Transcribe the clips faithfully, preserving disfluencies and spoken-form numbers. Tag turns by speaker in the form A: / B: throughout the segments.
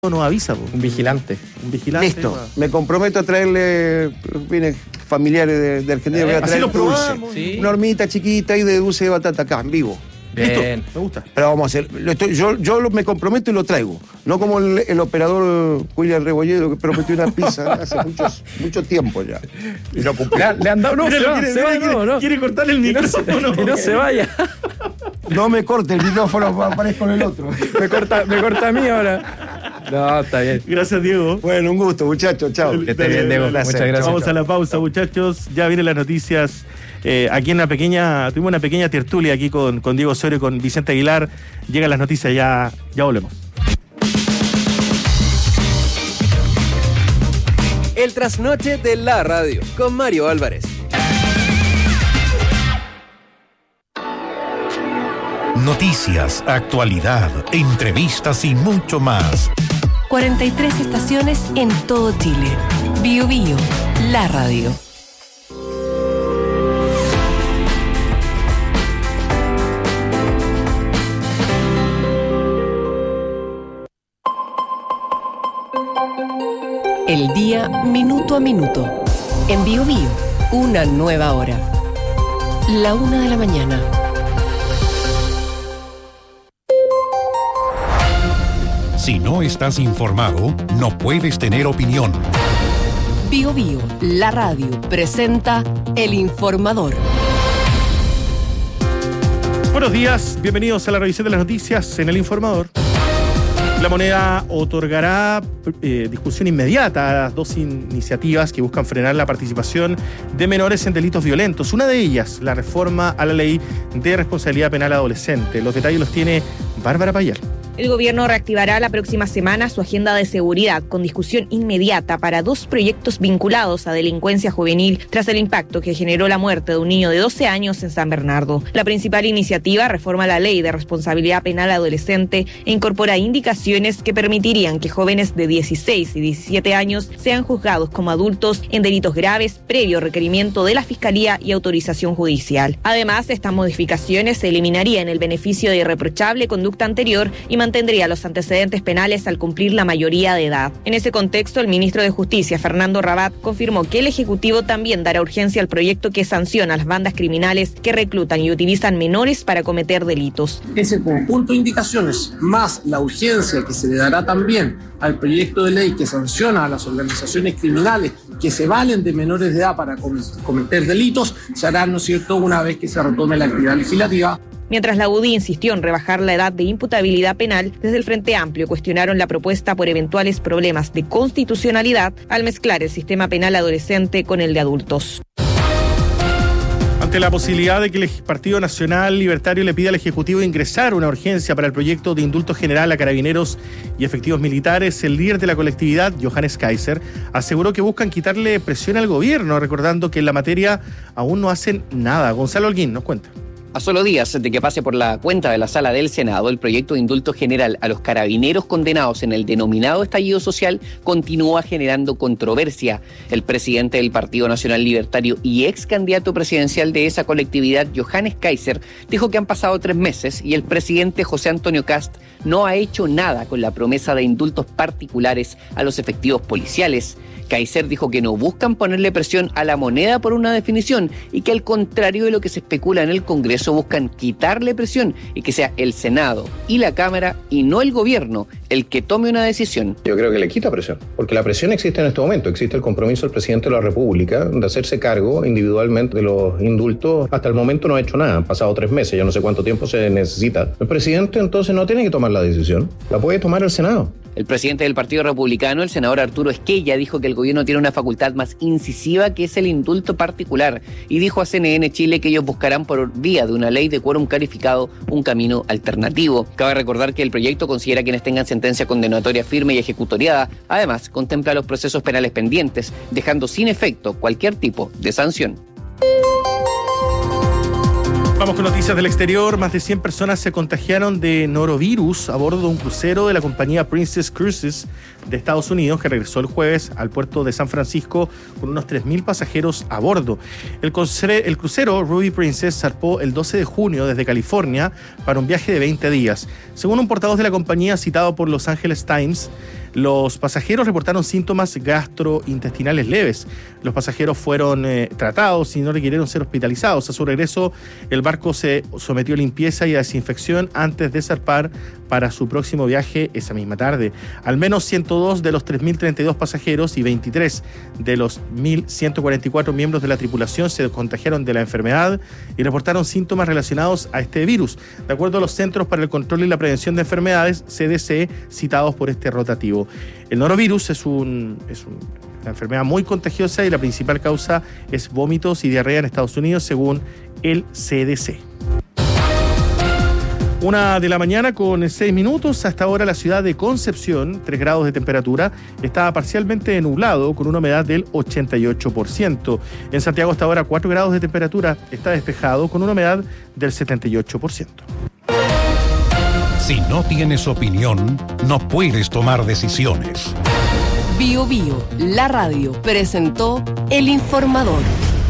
A: nos avisa. Po.
B: Un vigilante.
A: Un vigilante.
C: Listo. Me comprometo a traerle viene familiares de, de Argentina.
A: Eh,
C: voy a traer
A: así lo probamos.
C: ¿Sí? Una hormiguita chiquita y de dulce de batata acá, en vivo.
B: Bien.
A: Listo, me gusta.
C: Pero vamos a hacer. Lo estoy, yo yo lo, me comprometo y lo traigo. No como el, el operador William Rebolledo que prometió una pizza hace muchos, mucho tiempo ya. Y no cumplió.
B: Le han dado. No,
A: Mira,
B: se
A: lo
B: va,
A: quiere,
B: se va,
A: quiere,
B: no, no.
A: quiere cortar el micrófono.
B: Que no se vaya.
C: No me corte el micrófono, aparezco con el otro.
B: Me corta, me corta a mí ahora. No, está bien.
A: Gracias, Diego.
C: Bueno, un gusto, muchachos. Chao.
B: Que esté bien, Diego. Muchas gracias.
A: Vamos a la pausa, muchachos. Ya vienen las noticias. Eh, aquí en una pequeña, tuvimos una pequeña tertulia aquí con, con Diego Osorio y con Vicente Aguilar. Llegan las noticias, ya, ya volvemos.
D: El trasnoche de la radio con Mario Álvarez.
E: Noticias, actualidad, entrevistas y mucho más.
F: cuarenta y tres estaciones en todo Chile. Bio Bio, la radio. El día minuto a minuto. En Bio Bio, una nueva hora. La una de la mañana.
E: Si no estás informado, no puedes tener opinión.
F: Bio Bio, la radio, presenta El Informador.
A: Buenos días, bienvenidos a la revisión de las noticias en El Informador. La Moneda otorgará eh, discusión inmediata a las dos iniciativas que buscan frenar la participación de menores en delitos violentos. Una de ellas, la reforma a la ley de responsabilidad penal adolescente. Los detalles los tiene Bárbara Payar.
G: El gobierno reactivará la próxima semana su agenda de seguridad con discusión inmediata para dos proyectos vinculados a delincuencia juvenil tras el impacto que generó la muerte de un niño de doce años en San Bernardo. La principal iniciativa reforma la ley de responsabilidad penal adolescente e incorpora indicaciones que permitirían que jóvenes de dieciséis y diecisiete años sean juzgados como adultos en delitos graves previo requerimiento de la Fiscalía y autorización judicial. Además, estas modificaciones eliminarían el beneficio de irreprochable conducta anterior y mantendría los antecedentes penales al cumplir la mayoría de edad. En ese contexto, el ministro de Justicia, Fernando Rabat, confirmó que el Ejecutivo también dará urgencia al proyecto que sanciona a las bandas criminales que reclutan y utilizan menores para cometer delitos.
H: Ese conjunto de indicaciones, más la urgencia que se le dará también al proyecto de ley que sanciona a las organizaciones criminales que se valen de menores de edad para cometer delitos, se hará, ¿no es cierto?, una vez que se retome la actividad legislativa.
G: Mientras la U D I insistió en rebajar la edad de imputabilidad penal, desde el Frente Amplio cuestionaron la propuesta por eventuales problemas de constitucionalidad al mezclar el sistema penal adolescente con el de adultos.
A: Ante la posibilidad de que el Partido Nacional Libertario le pida al Ejecutivo ingresar una urgencia para el proyecto de indulto general a carabineros y efectivos militares, el líder de la colectividad, Johannes Kaiser, aseguró que buscan quitarle presión al gobierno, recordando que en la materia aún no hacen nada. Gonzalo Holguín nos cuenta.
I: A solo días de que pase por la cuenta de la Sala del Senado, el proyecto de indulto general a los carabineros condenados en el denominado estallido social continúa generando controversia. El presidente del Partido Nacional Libertario y ex candidato presidencial de esa colectividad, Johannes Kaiser, dijo que han pasado tres meses y el presidente José Antonio Kast no ha hecho nada con la promesa de indultos particulares a los efectivos policiales. Kaiser dijo que no buscan ponerle presión a la moneda por una definición y que al contrario de lo que se especula en el Congreso buscan quitarle presión y que sea el Senado y la Cámara y no el gobierno el que tome una decisión.
J: Yo creo que le quita presión, porque la presión existe en este momento, existe el compromiso del presidente de la República de hacerse cargo individualmente de los indultos. Hasta el momento no ha hecho nada, han pasado tres meses, yo no sé cuánto tiempo se necesita. El presidente entonces no tiene que tomar la decisión, la puede tomar el Senado.
I: El presidente del Partido Republicano, el senador Arturo Esquella, dijo que el gobierno tiene una facultad más incisiva que es el indulto particular y dijo a C N N Chile que ellos buscarán por vía de una ley de quórum calificado un camino alternativo. Cabe recordar que el proyecto considera quienes tengan sentencia condenatoria firme y ejecutoriada. Además, contempla los procesos penales pendientes, dejando sin efecto cualquier tipo de sanción.
A: Vamos con noticias del exterior. Más de cien personas se contagiaron de norovirus a bordo de un crucero de la compañía Princess Cruises de Estados Unidos que regresó el jueves al puerto de San Francisco con unos tres mil pasajeros a bordo. El crucero, el crucero Ruby Princess zarpó el doce de junio desde California para un viaje de veinte días. Según un portavoz de la compañía citado por Los Angeles Times, Los pasajeros reportaron síntomas gastrointestinales leves. Los pasajeros fueron eh, tratados y no requirieron ser hospitalizados. A su regreso, el barco se sometió a limpieza y a desinfección antes de zarpar para su próximo viaje esa misma tarde. Al menos ciento dos de los tres mil treinta y dos pasajeros y veintitrés de los mil ciento cuarenta y cuatro miembros de la tripulación se contagiaron de la enfermedad y reportaron síntomas relacionados a este virus, de acuerdo a los Centros para el Control y la Prevención de Enfermedades, C D C, citados por este rotativo. El norovirus es, un, es un, una enfermedad muy contagiosa y la principal causa es vómitos y diarrea en Estados Unidos, según el C D C. Una de la mañana con seis minutos. Hasta ahora la ciudad de Concepción, tres grados de temperatura, está parcialmente nublado con una humedad del ochenta y ocho por ciento. En Santiago hasta ahora cuatro grados de temperatura, está despejado con una humedad del setenta y ocho por ciento.
E: Si no tienes opinión, no puedes tomar decisiones.
F: Bio Bio, la radio, presentó El Informador.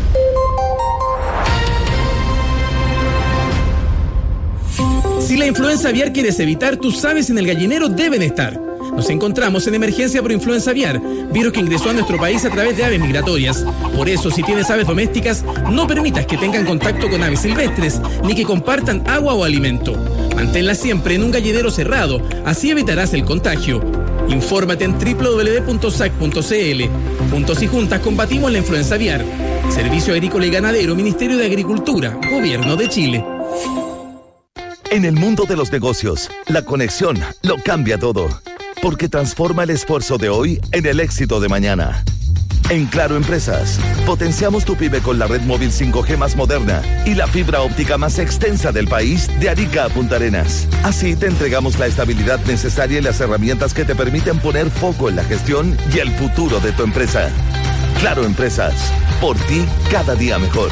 K: Si la influenza aviar quieres evitar, tus aves en el gallinero deben estar. Nos encontramos en emergencia por influenza aviar, virus que ingresó a nuestro país a través de aves migratorias. Por eso, si tienes aves domésticas, no permitas que tengan contacto con aves silvestres, ni que compartan agua o alimento. Manténlas siempre en un gallinero cerrado, así evitarás el contagio. Infórmate en doble u doble u doble u punto s a c punto c l. Juntos y juntas combatimos la influenza aviar. Servicio Agrícola y Ganadero, Ministerio de Agricultura, Gobierno de Chile.
L: En el mundo de los negocios, la conexión lo cambia todo, porque transforma el esfuerzo de hoy en el éxito de mañana. En Claro Empresas, potenciamos tu pyme con la red móvil cinco G más moderna y la fibra óptica más extensa del país de Arica a Punta Arenas. Así te entregamos la estabilidad necesaria y las herramientas que te permiten poner foco en la gestión y el futuro de tu empresa. Claro Empresas, por ti cada día mejor.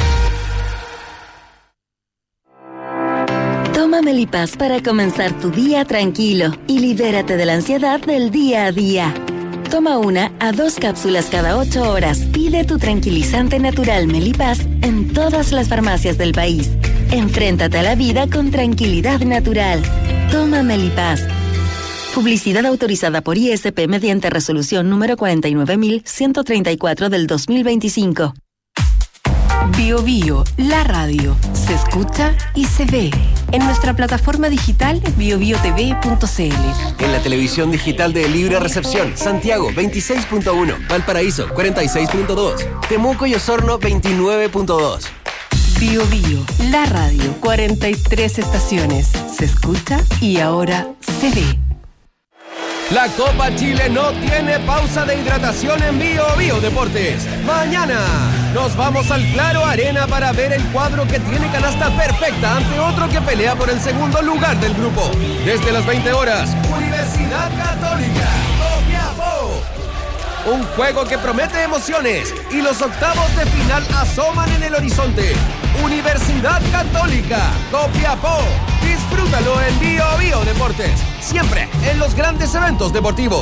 M: Toma Melipaz para comenzar tu día tranquilo y libérate de la ansiedad del día a día. Toma una a dos cápsulas cada ocho horas. Pide tu tranquilizante natural Melipaz en todas las farmacias del país. Enfréntate a la vida con tranquilidad natural. Toma Melipaz. Publicidad autorizada por I S P mediante resolución número cuarenta y nueve mil ciento treinta y cuatro del dos mil veinticinco.
F: Bio Bio, la radio, se escucha y se ve en nuestra plataforma digital bio bio t v punto c l.
D: En la televisión digital de Libre Recepción, Santiago veintiséis punto uno, Valparaíso cuarenta y seis punto dos, Temuco y Osorno veintinueve punto dos.
F: Bio Bio, la radio, cuarenta y tres estaciones, se escucha y ahora se ve.
D: La Copa Chile no tiene pausa de hidratación en Bio Bio Deportes. Mañana nos vamos al Claro Arena para ver el cuadro que tiene canasta perfecta ante otro que pelea por el segundo lugar del grupo. Desde las veinte horas, Universidad Católica, Copiapó. Un juego que promete emociones y los octavos de final asoman en el horizonte. Universidad Católica, Copiapó. Disfrútalo en Bio Bio Deportes, siempre en los grandes eventos deportivos.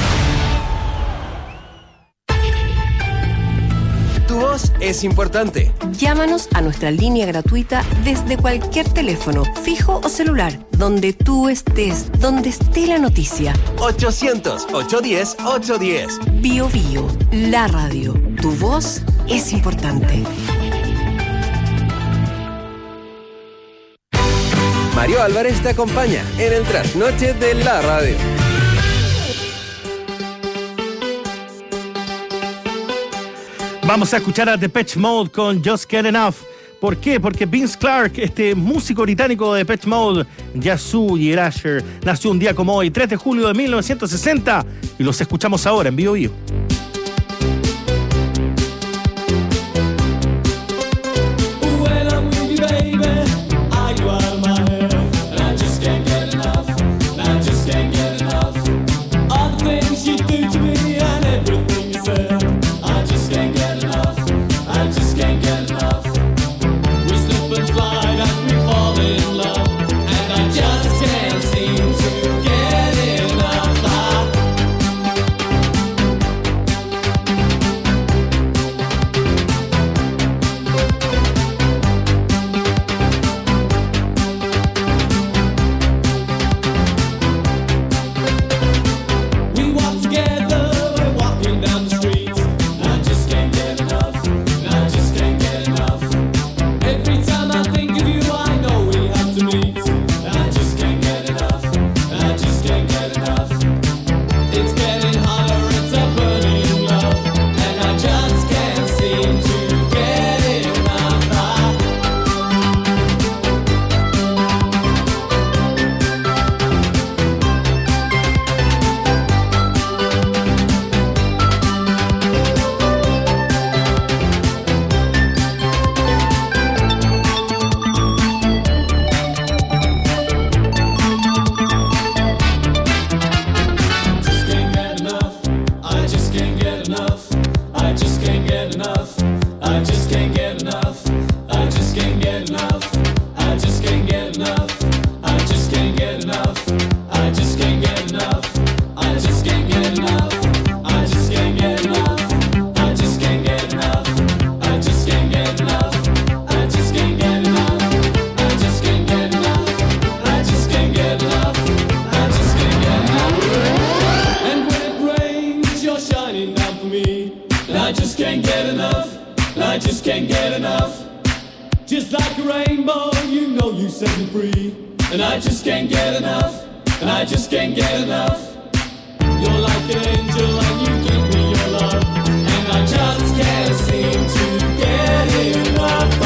D: Tu voz es importante.
F: Llámanos a nuestra línea gratuita desde cualquier teléfono, fijo o celular, donde tú estés, donde esté la noticia.
D: ochocientos, ochocientos diez, ochocientos diez.
F: Bio Bio, la radio. Tu voz es importante.
D: Mario Álvarez te acompaña en el trasnoche de la radio.
A: Vamos a escuchar a Depeche Mode con Just Get Enough. ¿Por qué? Porque Vince Clark, este músico británico de Depeche Mode, Yazoo y Erasure, nació un día como hoy, tres de julio de mil novecientos sesenta, y los escuchamos ahora en Bio Bio.
N: get enough, and I just can't get enough. Just like a rainbow, you know you set me free, and I just can't get enough, and I just can't get enough. You're like an angel and you give me your love, and I just can't seem to get enough.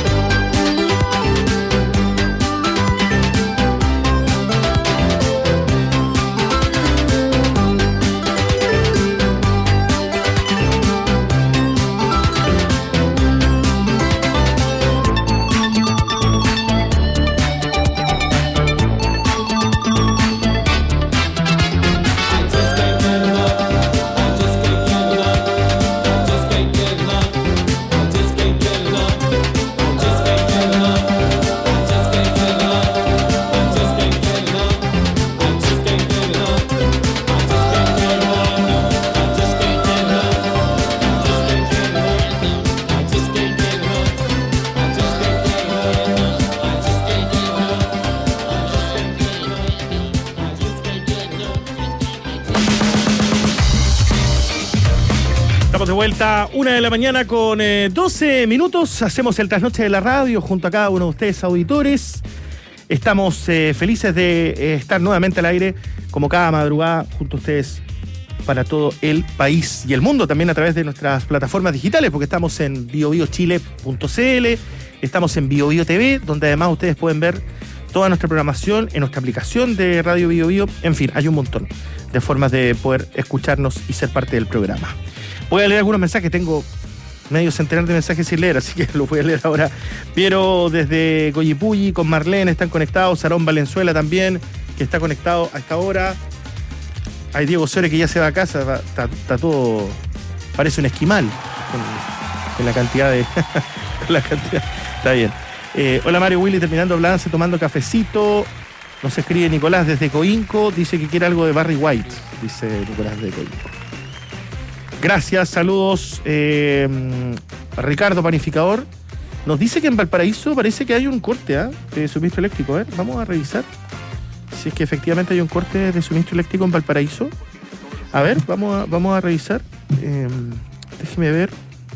A: De vuelta, una de la mañana con eh, doce minutos. Hacemos el trasnoche de la radio junto a cada uno de ustedes, auditores. Estamos eh, felices de eh, estar nuevamente al aire, como cada madrugada, junto a ustedes para todo el país y el mundo, también a través de nuestras plataformas digitales, porque estamos en bio bio chile punto c l, estamos en BioBio T V, donde además ustedes pueden ver toda nuestra programación en nuestra aplicación de Radio Bio Bio. En fin, hay un montón de formas de poder escucharnos y ser parte del programa. Voy a leer algunos mensajes, tengo medio centenar de mensajes sin leer, así que los voy a leer ahora. Piero desde Coyipulli con Marlene están conectados, Sarón Valenzuela también, que está conectado a esta hora. Hay Diego Sore que ya se va a casa, está, está todo, parece un esquimal con, con la cantidad de... la cantidad, está bien. Eh, hola Mario Willy, terminando Blance, tomando cafecito. Nos escribe Nicolás desde Coinco, dice que quiere algo de Barry White, dice Nicolás de Coinco. Gracias, saludos. Eh, Ricardo Panificador nos dice que en Valparaíso parece que hay un corte ¿eh? de suministro eléctrico. ¿eh? Vamos a revisar si es que efectivamente hay un corte de suministro eléctrico en Valparaíso. A ver, vamos a, vamos a revisar. Eh, déjeme ver.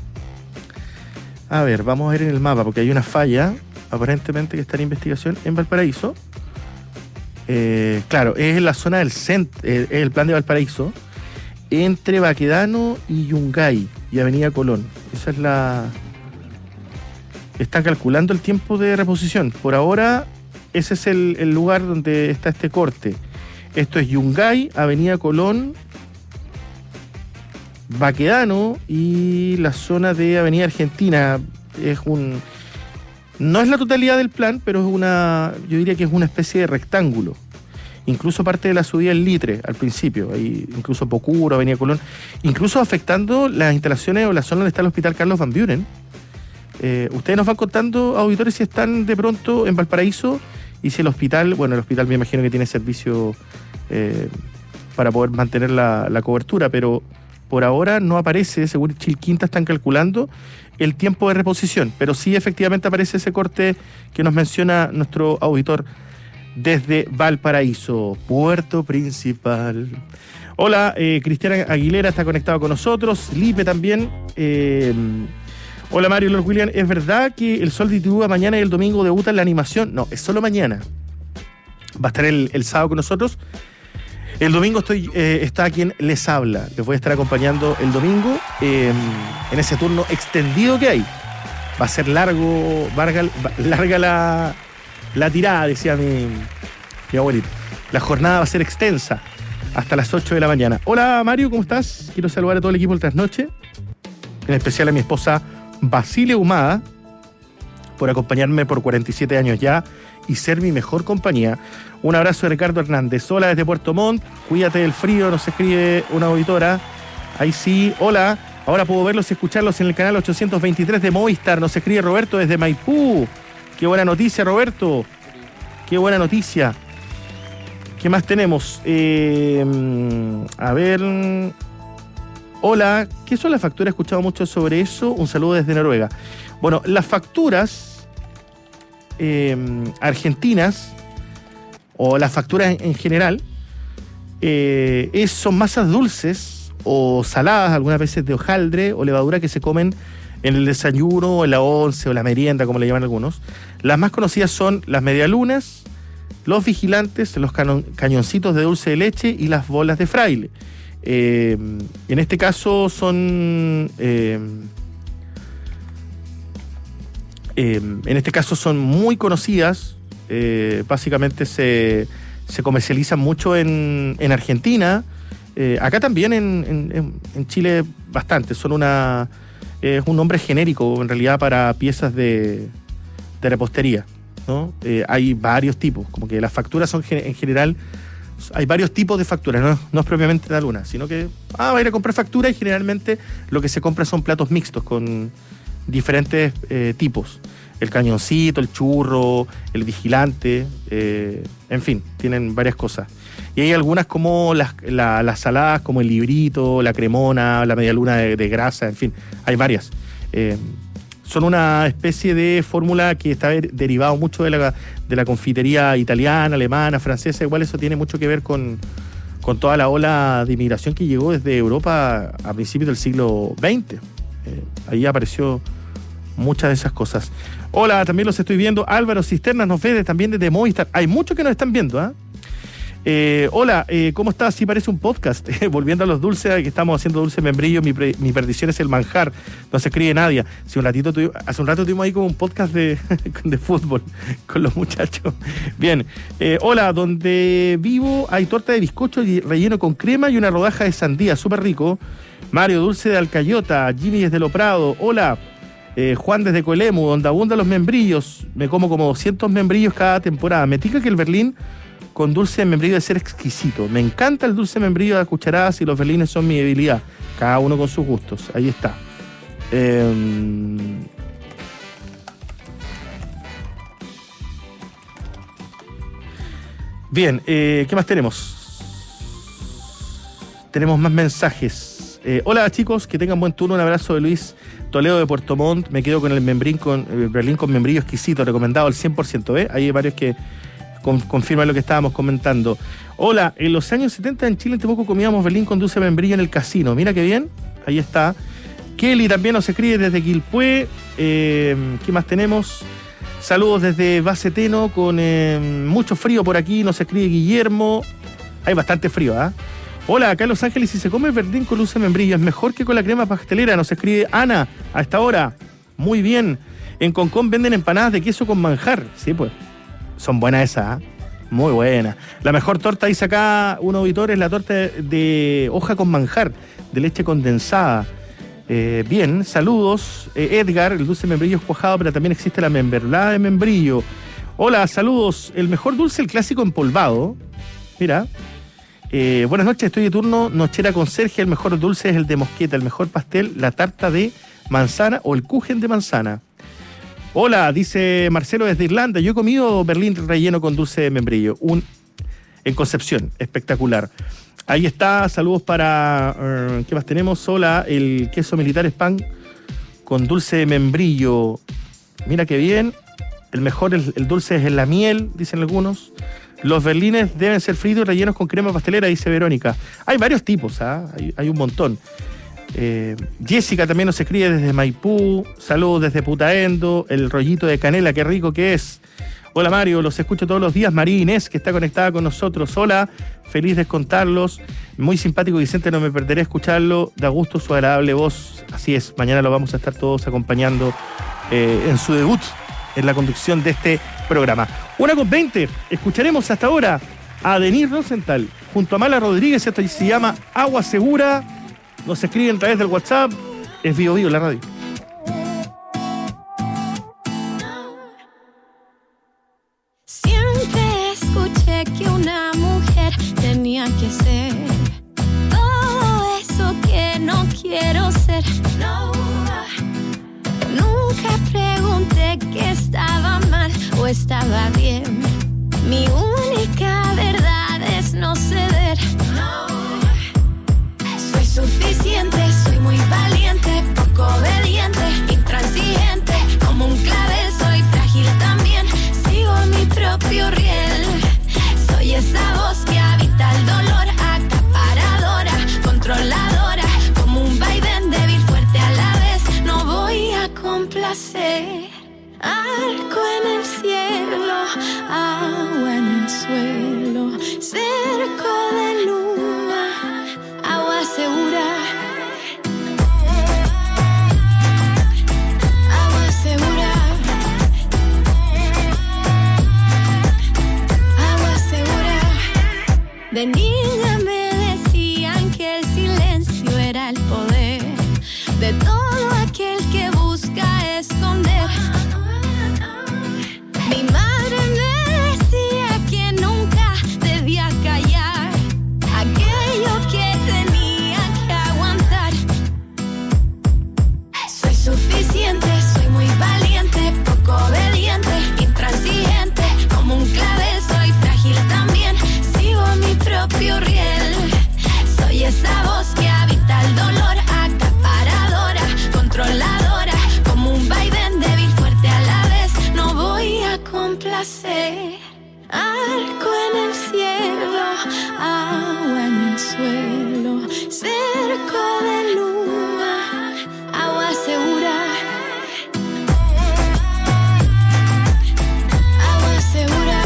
A: A ver, vamos a ver en el mapa, porque hay una falla, aparentemente, que está en investigación en Valparaíso. Eh, claro, es en la zona del centro, eh, es el plan de Valparaíso, entre Baquedano y Yungay y Avenida Colón. Esa es la... Están calculando el tiempo de reposición. Por ahora, ese es el, el lugar donde está este corte. Esto es Yungay, Avenida Colón, Baquedano y la zona de Avenida Argentina. Es un... No es la totalidad del plan, pero es una... Yo diría que es una especie de rectángulo. Incluso parte de la subida en Litre al principio, ahí incluso Pocuro, Avenida Colón, incluso afectando las instalaciones o la zona donde está el Hospital Carlos Van Buren. Eh, ustedes nos van contando, auditores, si están de pronto en Valparaíso y si el hospital, bueno, el hospital me imagino que tiene servicio eh, para poder mantener la, la cobertura, pero por ahora no aparece, según Chilquinta están calculando el tiempo de reposición, pero sí efectivamente aparece ese corte que nos menciona nuestro auditor desde Valparaíso, Puerto Principal. Hola, eh, Cristiana Aguilera está conectado con nosotros, Lipe también. Eh, hola Mario Lord William, ¿es verdad que el Sol Titúa mañana y el domingo debuta en la animación? No, es solo mañana. Va a estar el, el sábado con nosotros. El domingo estoy eh, está quien les habla. Les voy a estar acompañando el domingo eh, en ese turno extendido que hay. Va a ser largo, larga, larga la... La tirada, decía mi, mi abuelito. La jornada va a ser extensa hasta las ocho de la mañana. Hola Mario, ¿cómo estás? Quiero saludar a todo el equipo del Trasnoche, en especial a mi esposa Basilia Humada, por acompañarme por cuarenta y siete años ya y ser mi mejor compañía. Un abrazo de Ricardo Hernández. Hola desde Puerto Montt, cuídate del frío, nos escribe una auditora. Ahí sí, hola. Ahora puedo verlos y escucharlos en el canal ochocientos veintitrés de Movistar. Nos escribe Roberto desde Maipú. Qué buena noticia, Roberto. Qué buena noticia. ¿Qué más tenemos? Eh, a ver. Hola. ¿Qué son las facturas? He escuchado mucho sobre eso. Un saludo desde Noruega. Bueno, las facturas eh, argentinas, o las facturas en, en general, eh, es, son masas dulces o saladas, algunas veces de hojaldre o levadura que se comen en el desayuno, o en la once o la merienda, como le llaman algunos. Las más conocidas son las medialunas, los vigilantes, los canon, cañoncitos de dulce de leche y las bolas de fraile. Eh, en este caso son... Eh, eh, en este caso son muy conocidas. Eh, básicamente se, se comercializan mucho en, en Argentina. Eh, acá también en, en, en Chile bastante. Son una... Es un nombre genérico, en realidad, para piezas de, de repostería, ¿no? Eh, hay varios tipos, como que las facturas son en general, hay varios tipos de facturas, no, no es propiamente la luna, sino que, ah, va a ir a comprar factura y generalmente lo que se compra son platos mixtos con diferentes eh, tipos. El cañoncito, el churro, el vigilante, eh, en fin, tienen varias cosas. Y hay algunas como las, la, las saladas, como el librito, la cremona, la medialuna de, de grasa, en fin, hay varias. Eh, son una especie de fórmula que está derivado mucho de la, de la confitería italiana, alemana, francesa. Igual eso tiene mucho que ver con, con toda la ola de inmigración que llegó desde Europa a principios del siglo veinte. Eh, ahí apareció muchas de esas cosas. Hola, también los estoy viendo. Álvaro Cisternas nos ve también desde Movistar. Hay muchos que nos están viendo, ¿ah? ¿eh? Eh, hola, eh, ¿cómo estás? Sí, parece un podcast. Volviendo a los dulces, que estamos haciendo dulce membrillo, mi, pre, mi perdición es el manjar. No se escribe nadie. Si un ratito tuvi, hace un rato tuvimos ahí como un podcast de, de fútbol con los muchachos. Bien. Eh, hola, donde vivo hay torta de bizcocho y relleno con crema y una rodaja de sandía, súper rico. Mario, dulce de alcayota. Jimmy desde Lo Prado. Hola. Eh, Juan desde Coelemu, donde abundan los membrillos. Me como como doscientos membrillos cada temporada. Me tica que el Berlín con dulce de membrillo debe ser exquisito. Me encanta el dulce de membrillo de cucharadas y los berlines son mi debilidad. Cada uno con sus gustos. Ahí está. Eh... Bien, eh, ¿qué más tenemos? Tenemos más mensajes. Eh, hola chicos, que tengan buen turno. Un abrazo de Luis Toledo de Puerto Montt. Me quedo con el membrín con el Berlín con membrillo exquisito, recomendado al cien por ciento. ¿eh? Hay varios que confirma lo que estábamos comentando. Hola, en los años setenta en Chile en Temuco comíamos Berlín con dulce de membrillo en el casino. Mira qué bien, ahí está. Kelly también nos escribe desde Quilpué. Eh, ¿Qué más tenemos? Saludos desde Baceteno con eh, mucho frío por aquí. Nos escribe Guillermo. Hay bastante frío, ¿ah? ¿eh? Hola, acá en Los Ángeles, si se come el Berlín con dulce de membrillo es mejor que con la crema pastelera. Nos escribe Ana a esta hora. Muy bien. En Concón venden empanadas de queso con manjar. Sí, pues. Son buenas esas, ¿eh? Muy buenas. La mejor torta, dice acá un auditor, es la torta de, de hoja con manjar, de leche condensada. Eh, bien, saludos. Eh, Edgar, el dulce de membrillo es cuajado, pero también existe la memberlada de membrillo. Hola, saludos. El mejor dulce, el clásico empolvado. Mira. Eh, buenas noches, estoy de turno nochera con Sergio. El mejor dulce es el de mosqueta, el mejor pastel, la tarta de manzana o el kuchen de manzana. Hola, dice Marcelo desde Irlanda. Yo he comido Berlín relleno con dulce de membrillo. Un, en Concepción, espectacular. Ahí está, saludos para... Uh, ¿qué más tenemos? Hola, el queso militar es pan con dulce de membrillo. Mira qué bien. El mejor, el, el dulce es en la miel, dicen algunos. Los berlines deben ser fritos y rellenos con crema pastelera, dice Verónica. Hay varios tipos, ¿ah? hay, hay un montón. Eh, Jessica también nos escribe desde Maipú. Saludos desde Putaendo. El rollito de canela, qué rico que es. Hola Mario, los escucho todos los días. María Inés, que está conectada con nosotros. Hola, feliz de contarlos. Muy simpático Vicente, no me perderé escucharlo. Da gusto su agradable voz. Así es, mañana lo vamos a estar todos acompañando eh, en su debut en la conducción de este programa. Una con veinte, escucharemos hasta ahora a Denise Rosenthal junto a Mala Rodríguez. Esto se llama Agua Segura. Nos escriben a través del WhatsApp. Es Bio Bio, la radio.
O: Siempre escuché que una mujer tenía que ser todo eso que no quiero ser. No, nunca pregunté que estaba mal o estaba bien. Mi única verdad es no ceder. No. Soy suficiente, soy muy valiente, poco obediente, intransigente, como un clavel, soy frágil también, sigo mi propio riel. Soy esa voz que habita el dolor, acaparadora, controladora. Arco en el cielo, agua en el suelo, cerco de luna, agua segura. Agua segura.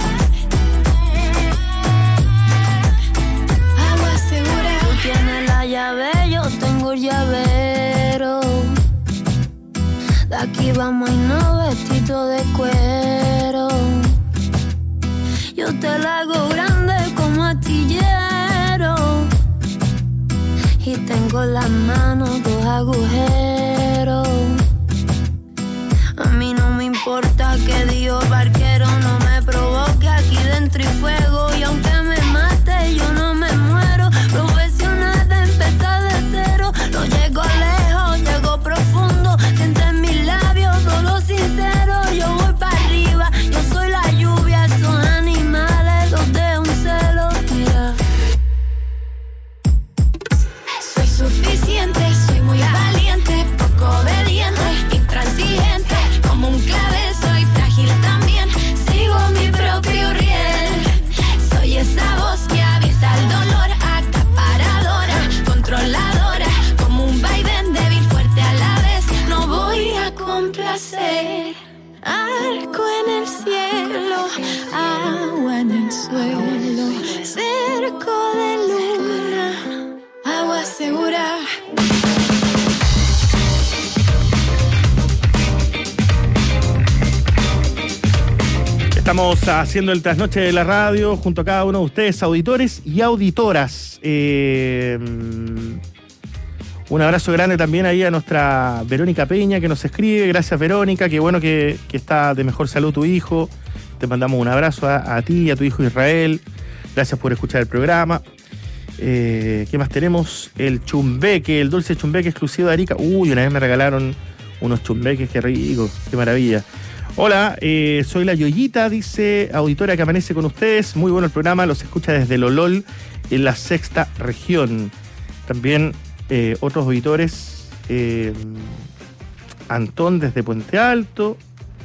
O: Agua segura. Tú tienes la llave, yo tengo el llavero. De aquí vamos y no vestido de cuero. Yo te la hago grande como astillero. Y tengo las manos dos agujeros. A mí no me importa que Dios barquero no me provoque aquí dentro y fuego. Y aunque me mate yo no me muero. Profesional de empezar de cero. No llego lejos, llego profundo. Entre mis labios todo sincero. Yo voy para arriba, yo soy la lluvia. Esos animales los de un celo. Mira, soy suficiente, soy muy valiente, poco obediente, intransigente. Como un clavel soy frágil también. Sigo mi propio riel. Soy esa voz que avienta el dolor, acaparadora, controladora. Como un vaivén débil, fuerte a la vez. No voy a complacer. Arco en el cielo, agua en el suelo, cerco de luna, agua segura.
A: Estamos haciendo el trasnoche de la radio junto a cada uno de ustedes, auditores y auditoras. Eh, un abrazo grande también ahí a nuestra Verónica Peña que nos escribe. Gracias, Verónica. Qué bueno que, que está de mejor salud tu hijo. Te mandamos un abrazo a, a ti y a tu hijo Israel. Gracias por escuchar el programa. Eh, ¿Qué más tenemos? El chumbeque, el dulce chumbeque exclusivo de Arica. Uy, una vez me regalaron unos chumbeques, qué rico, qué maravilla. Hola, eh, soy la Yoyita, dice auditora que amanece con ustedes. Muy bueno el programa, los escucha desde Lolol, en la sexta región. También eh, otros auditores, eh, Antón desde Puente Alto.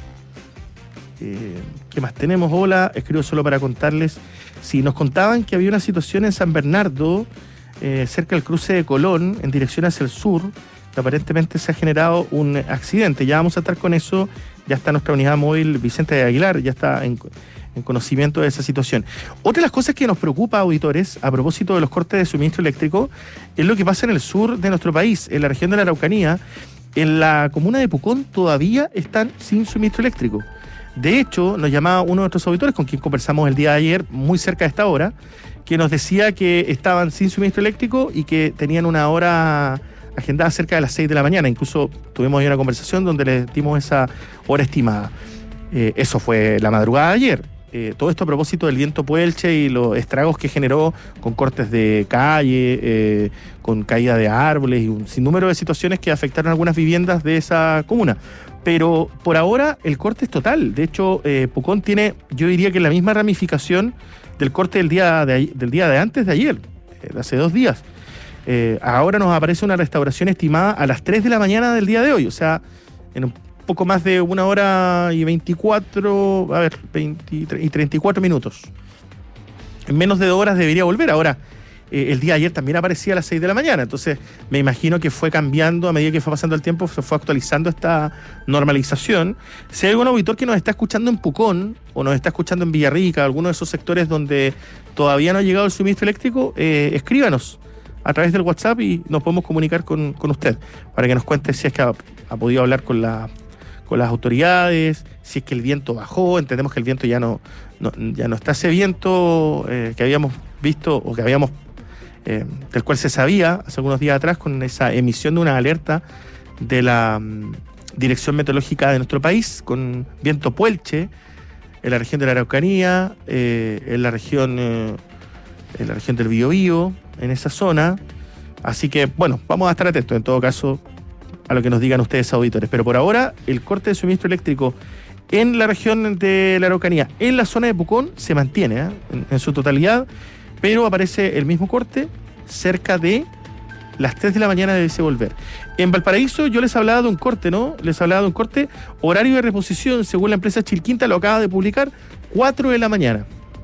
A: Eh, ¿Qué más tenemos? Hola, escribo solo para contarles. Si nos contaban que había una situación en San Bernardo, eh, cerca del cruce de Colón, en dirección hacia el sur, que aparentemente se ha generado un accidente. Ya vamos a estar con eso. Ya está nuestra unidad móvil Vicente de Aguilar, ya está en, en conocimiento de esa situación. Otra de las cosas que nos preocupa, auditores, a propósito de los cortes de suministro eléctrico, es lo que pasa en el sur de nuestro país, en la región de la Araucanía. En la comuna de Pucón todavía están sin suministro eléctrico. De hecho, nos llamaba uno de nuestros auditores, con quien conversamos el día de ayer, muy cerca de esta hora, que nos decía que estaban sin suministro eléctrico y que tenían una hora agendada cerca de las seis de la mañana. Incluso tuvimos ahí una conversación donde les dimos esa hora estimada. Eh, eso fue la madrugada de ayer. Eh, todo esto a propósito del viento Puelche y los estragos que generó con cortes de calle, eh, con caída de árboles y un sinnúmero de situaciones que afectaron algunas viviendas de esa comuna. Pero por ahora el corte es total. De hecho, eh, Pucón tiene, yo diría que la misma ramificación del corte del día de, del día de antes de ayer, de hace dos días. Eh, ahora nos aparece una restauración estimada a las tres de la mañana del día de hoy, o sea, en un poco más de una hora y veinticuatro, a ver, veinte y treinta y cuatro minutos. En menos de dos horas debería volver. Ahora, eh, el día de ayer también aparecía a las seis de la mañana, entonces me imagino que fue cambiando a medida que fue pasando el tiempo, se fue actualizando esta normalización. Si hay algún auditor que nos está escuchando en Pucón o nos está escuchando en Villarrica, alguno de esos sectores donde todavía no ha llegado el suministro eléctrico, eh, escríbanos a través del WhatsApp y nos podemos comunicar con, con usted para que nos cuente si es que ha, ha podido hablar con, la, con las autoridades, si es que el viento bajó. Entendemos que el viento ya no, no, ya no está ese viento eh, que habíamos visto o que habíamos eh, del cual se sabía hace algunos días atrás con esa emisión de una alerta de la um, Dirección Meteorológica de nuestro país con viento Puelche en la región de la Araucanía, eh, en la región eh, en la región del Biobío, en esa zona. Así que, bueno, vamos a estar atentos en todo caso a lo que nos digan ustedes, auditores. Pero por ahora, el corte de suministro eléctrico en la región de la Araucanía, en la zona de Pucón, se mantiene ¿eh? en, en su totalidad, pero aparece el mismo corte cerca de las tres de la mañana debe volver. En Valparaíso yo les hablaba de un corte, ¿no? Les hablaba de un corte, horario de reposición, según la empresa Chilquinta, lo acaba de publicar, cuatro de la mañana.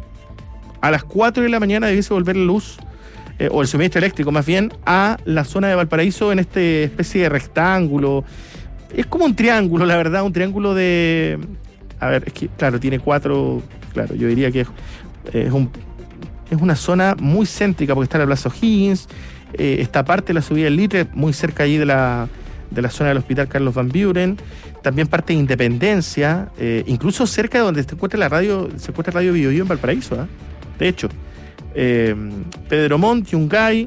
A: A las cuatro de la mañana debiese volver la luz, eh, o el suministro eléctrico más bien, a la zona de Valparaíso en esta especie de rectángulo. Es como un triángulo, la verdad, un triángulo de... A ver, es que, claro, tiene cuatro... Claro, yo diría que es, es, un, es una zona muy céntrica, porque está la Plaza O'Higgins, eh, esta parte de la subida del Litre, muy cerca allí de la, de la zona del Hospital Carlos Van Buren, también parte de Independencia, eh, incluso cerca de donde se encuentra la radio, se encuentra Radio Bio Bio en Valparaíso, ¿eh? De hecho. Eh, Pedro Montt, Yungay.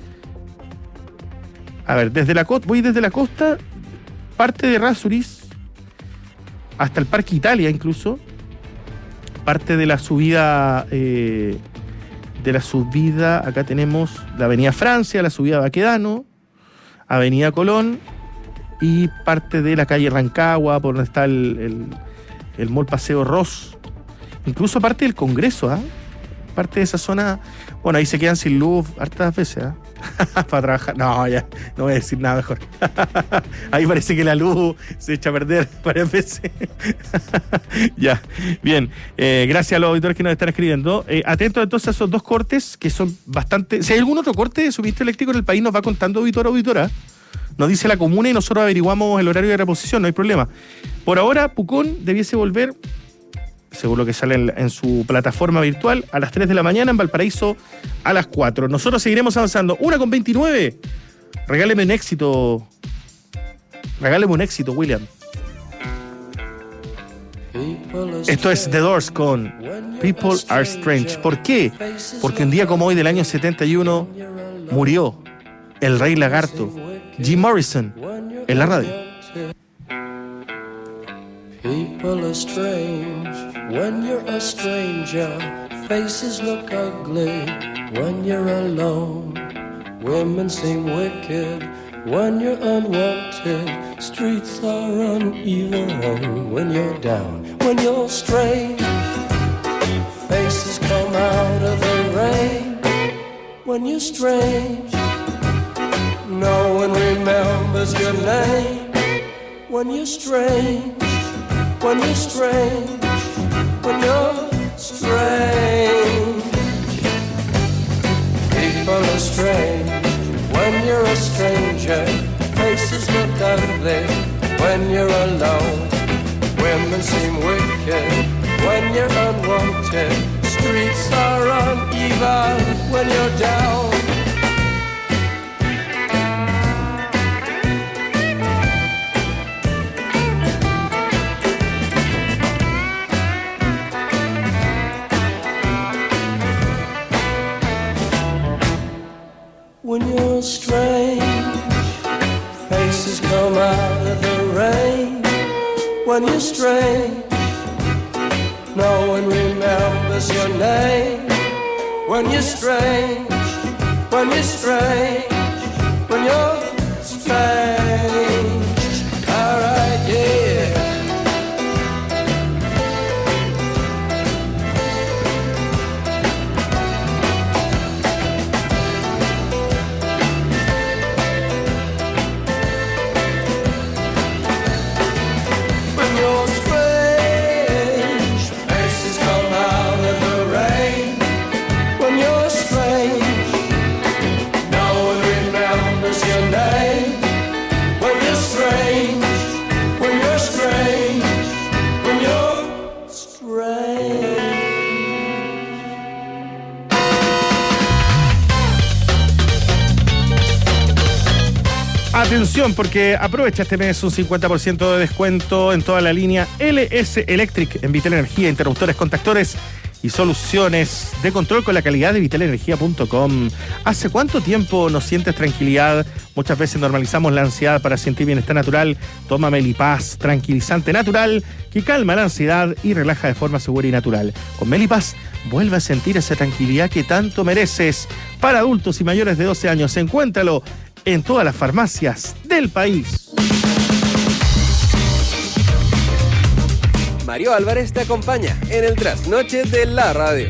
A: A ver, desde la costa, voy desde la costa, parte de Rasuris hasta el Parque Italia incluso, parte de la subida eh, de la subida, acá tenemos la Avenida Francia, la subida Baquedano, Avenida Colón y parte de la calle Rancagua, por donde está el, el, el Mall Paseo Ross, incluso parte del Congreso, ¿ah? ¿eh? Parte de esa zona, bueno, ahí se quedan sin luz hartas veces, ¿eh? Para trabajar. No, ya, no voy a decir nada mejor. Ahí parece que la luz se echa a perder varias veces. Ya, bien. Eh, gracias a los auditores que nos están escribiendo. Eh, atentos entonces a esos dos cortes que son bastante... Si hay algún otro corte de suministro eléctrico en el país, nos va contando auditor o auditora. Nos dice la comuna y nosotros averiguamos el horario de reposición, no hay problema. Por ahora, Pucón debiese volver, según lo que sale en, en su plataforma virtual, a las tres de la mañana, en Valparaíso a las cuatro. Nosotros seguiremos avanzando. una con veintinueve. Regáleme un éxito. Regáleme un éxito, William. Esto es The Doors con People Are Strange. ¿Por qué? Porque un día como hoy del año setenta y uno murió el Rey Lagarto, Jim Morrison, en la radio.
P: People are strange when you're a stranger. Faces look ugly when you're alone. Women seem wicked when you're unwanted. Streets are uneven when you're down. When you're strange, faces come out of the rain. When you're strange, no one remembers your name. When you're strange, when you're strange, when you're strange. People are strange when you're a stranger. Faces look ugly when you're alone. Women seem wicked when you're unwanted. Streets are uneven when you're down. When you're strange, faces come out of the rain. When you're strange, no one remembers your name. When you're strange, when you're strange, when you're strange. All right, yeah.
A: Atención, porque aprovecha este mes un cincuenta por ciento de descuento en toda la línea L S Electric en Vital Energía, interruptores, contactores y soluciones de control con la calidad de vital energía punto com. ¿Hace cuánto tiempo nos sientes tranquilidad? Muchas veces normalizamos la ansiedad. Para sentir bienestar natural, toma Melipaz, tranquilizante natural que calma la ansiedad y relaja de forma segura y natural. Con Melipaz, vuelve a sentir esa tranquilidad que tanto mereces. Para adultos y mayores de doce años, encuéntralo en todas las farmacias del país.
D: Mario Álvarez te acompaña en el trasnoche de la radio.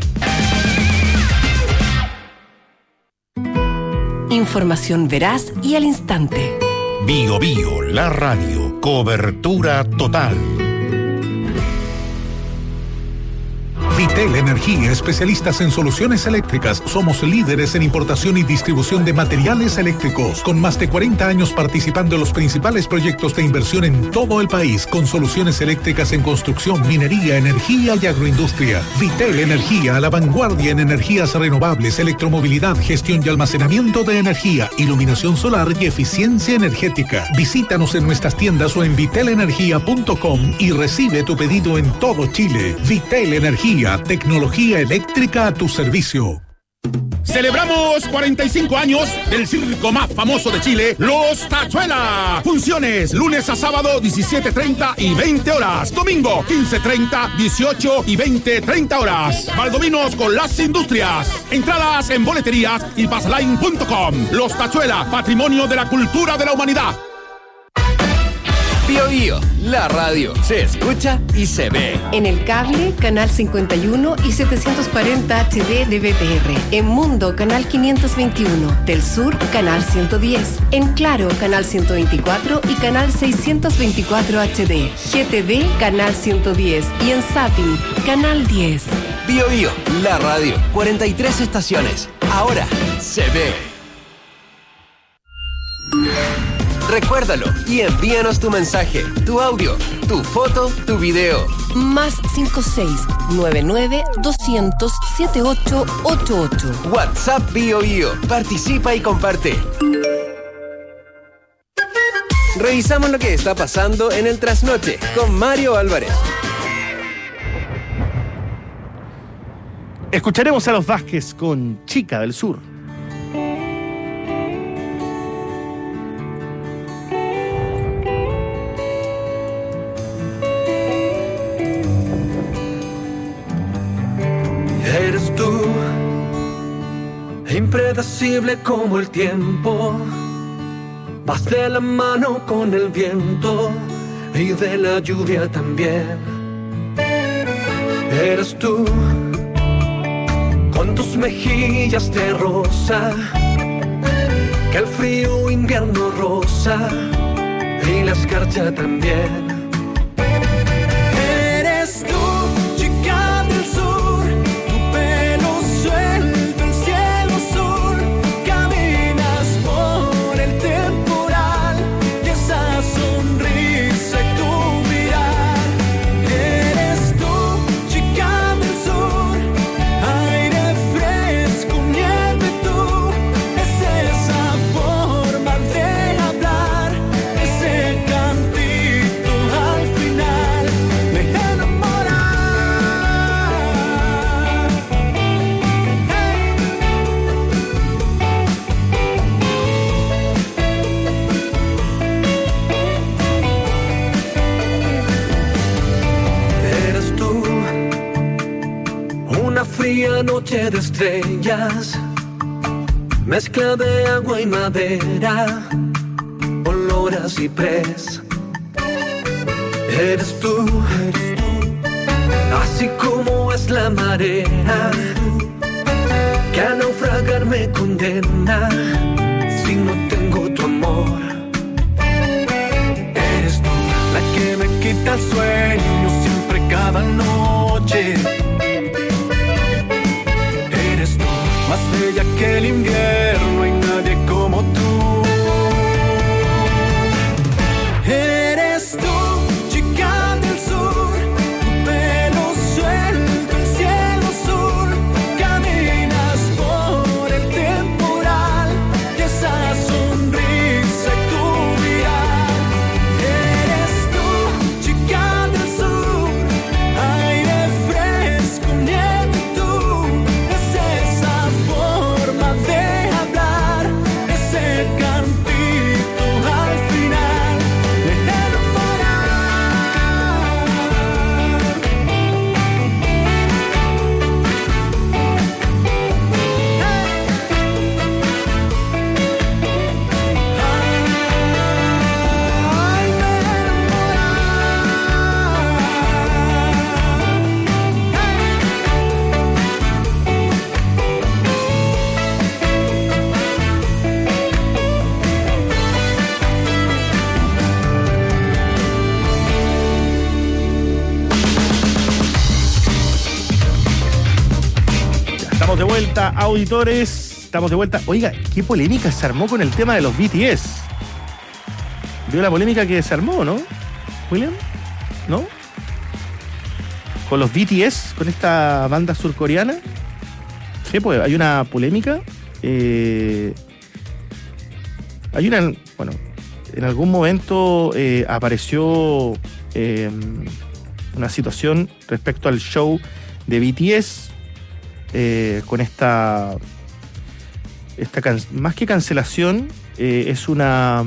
F: Información veraz y al instante.
E: Bio Bio, la radio. Cobertura total. Vitel Energía, especialistas en soluciones eléctricas. Somos líderes en importación y distribución de materiales eléctricos, con más de cuarenta años participando en los principales proyectos de inversión en todo el país, con soluciones eléctricas en construcción, minería, energía y agroindustria. Vitel Energía, a la vanguardia en energías renovables, electromovilidad, gestión y almacenamiento de energía, iluminación solar y eficiencia energética. Visítanos en nuestras tiendas o en vitel energía punto com y recibe tu pedido en todo Chile. Vitel Energía, tecnología eléctrica a tu servicio.
Q: Celebramos cuarenta y cinco años del circo más famoso de Chile, Los Tachuelas. Funciones lunes a sábado diecisiete treinta y veinte horas. Domingo quince treinta, dieciocho y veinte treinta horas. Valdominos con las industrias. Entradas en boleterías y pasaline punto com. Los Tachuelas, patrimonio de la cultura de la humanidad.
D: Bio Bio, la radio se escucha y se ve.
F: En el cable, canal cincuenta y uno y setecientos cuarenta H D de B T R. En Mundo, canal quinientos veintiuno. Del Sur, canal ciento diez. En Claro, canal ciento veinticuatro y canal seiscientos veinticuatro H D. G T V, canal ciento diez. Y en Zapping, canal diez.
D: Bio Bio, la radio, cuarenta y tres estaciones. Ahora se ve. Recuérdalo y envíanos tu mensaje, tu audio, tu foto, tu video.
F: Más cinco seis nueve nueve doscientos setenta y ocho ochenta y ocho.
D: WhatsApp Bio Bio. Participa y comparte. Revisamos lo que está pasando en el Trasnoche con Mario Álvarez.
A: Escucharemos a los Vázquez con Chica del Sur.
P: Eres tú, impredecible como el tiempo, vas de la mano con el viento y de la lluvia también. Eres tú, con tus mejillas de rosa, que el frío invierno rosa y la escarcha también. Noche de estrellas, mezcla de agua y madera, olor a ciprés. Eres tú, así como es la marea, que a naufragar me condena si no tengo tu amor. Eres tú, la que me quita el sueño siempre cada noche. Más bella que el invierno, hay nadie como tú. Eres tú, chica del sur, tu pelo suelto, el cielo azul. Caminas por el temporal y
A: vuelta, auditores. Estamos de vuelta. Oiga, qué polémica se armó con el tema de los B T S. ¿Vio la polémica que se armó, no? ¿William? ¿No? Con los B T S, con esta banda surcoreana. Sí, pues hay una polémica. Eh, hay una... Bueno, en algún momento eh, apareció eh, una situación respecto al show de B T S eh, con esta... esta can, más que cancelación, eh, es una...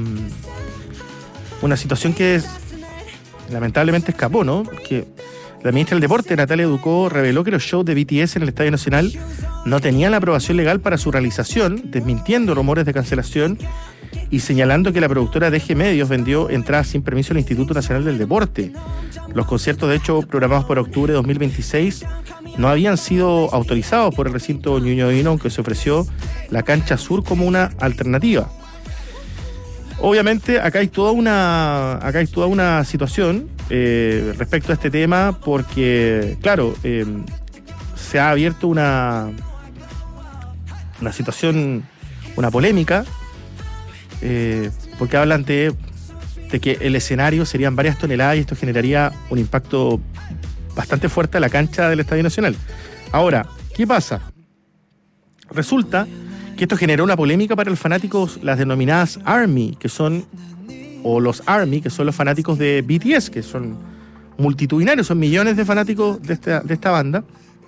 A: una situación que es, lamentablemente escapó, ¿no? Porque la ministra del Deporte, Natalia Ducó, reveló que los shows de B T S en el Estadio Nacional no tenían la aprobación legal para su realización, desmintiendo rumores de cancelación y señalando que la productora D G Medios vendió entradas sin permiso al Instituto Nacional del Deporte. Los conciertos, de hecho, programados para octubre de dos mil veintiséis, no habían sido autorizados por el recinto ñuñoino, aunque se ofreció la cancha sur como una alternativa. Obviamente acá hay toda una acá hay toda una situación eh, respecto a este tema, porque claro, eh, se ha abierto una una situación, una polémica, eh, porque hablan de, de que el escenario serían varias toneladas y esto generaría un impacto bastante fuerte a la cancha del Estadio Nacional. Ahora, ¿qué pasa? Resulta que esto generó una polémica para los fanáticos, las denominadas ARMY, que son, o los ARMY, que son los fanáticos de B T S, que son multitudinarios, son millones de fanáticos de esta, de esta banda,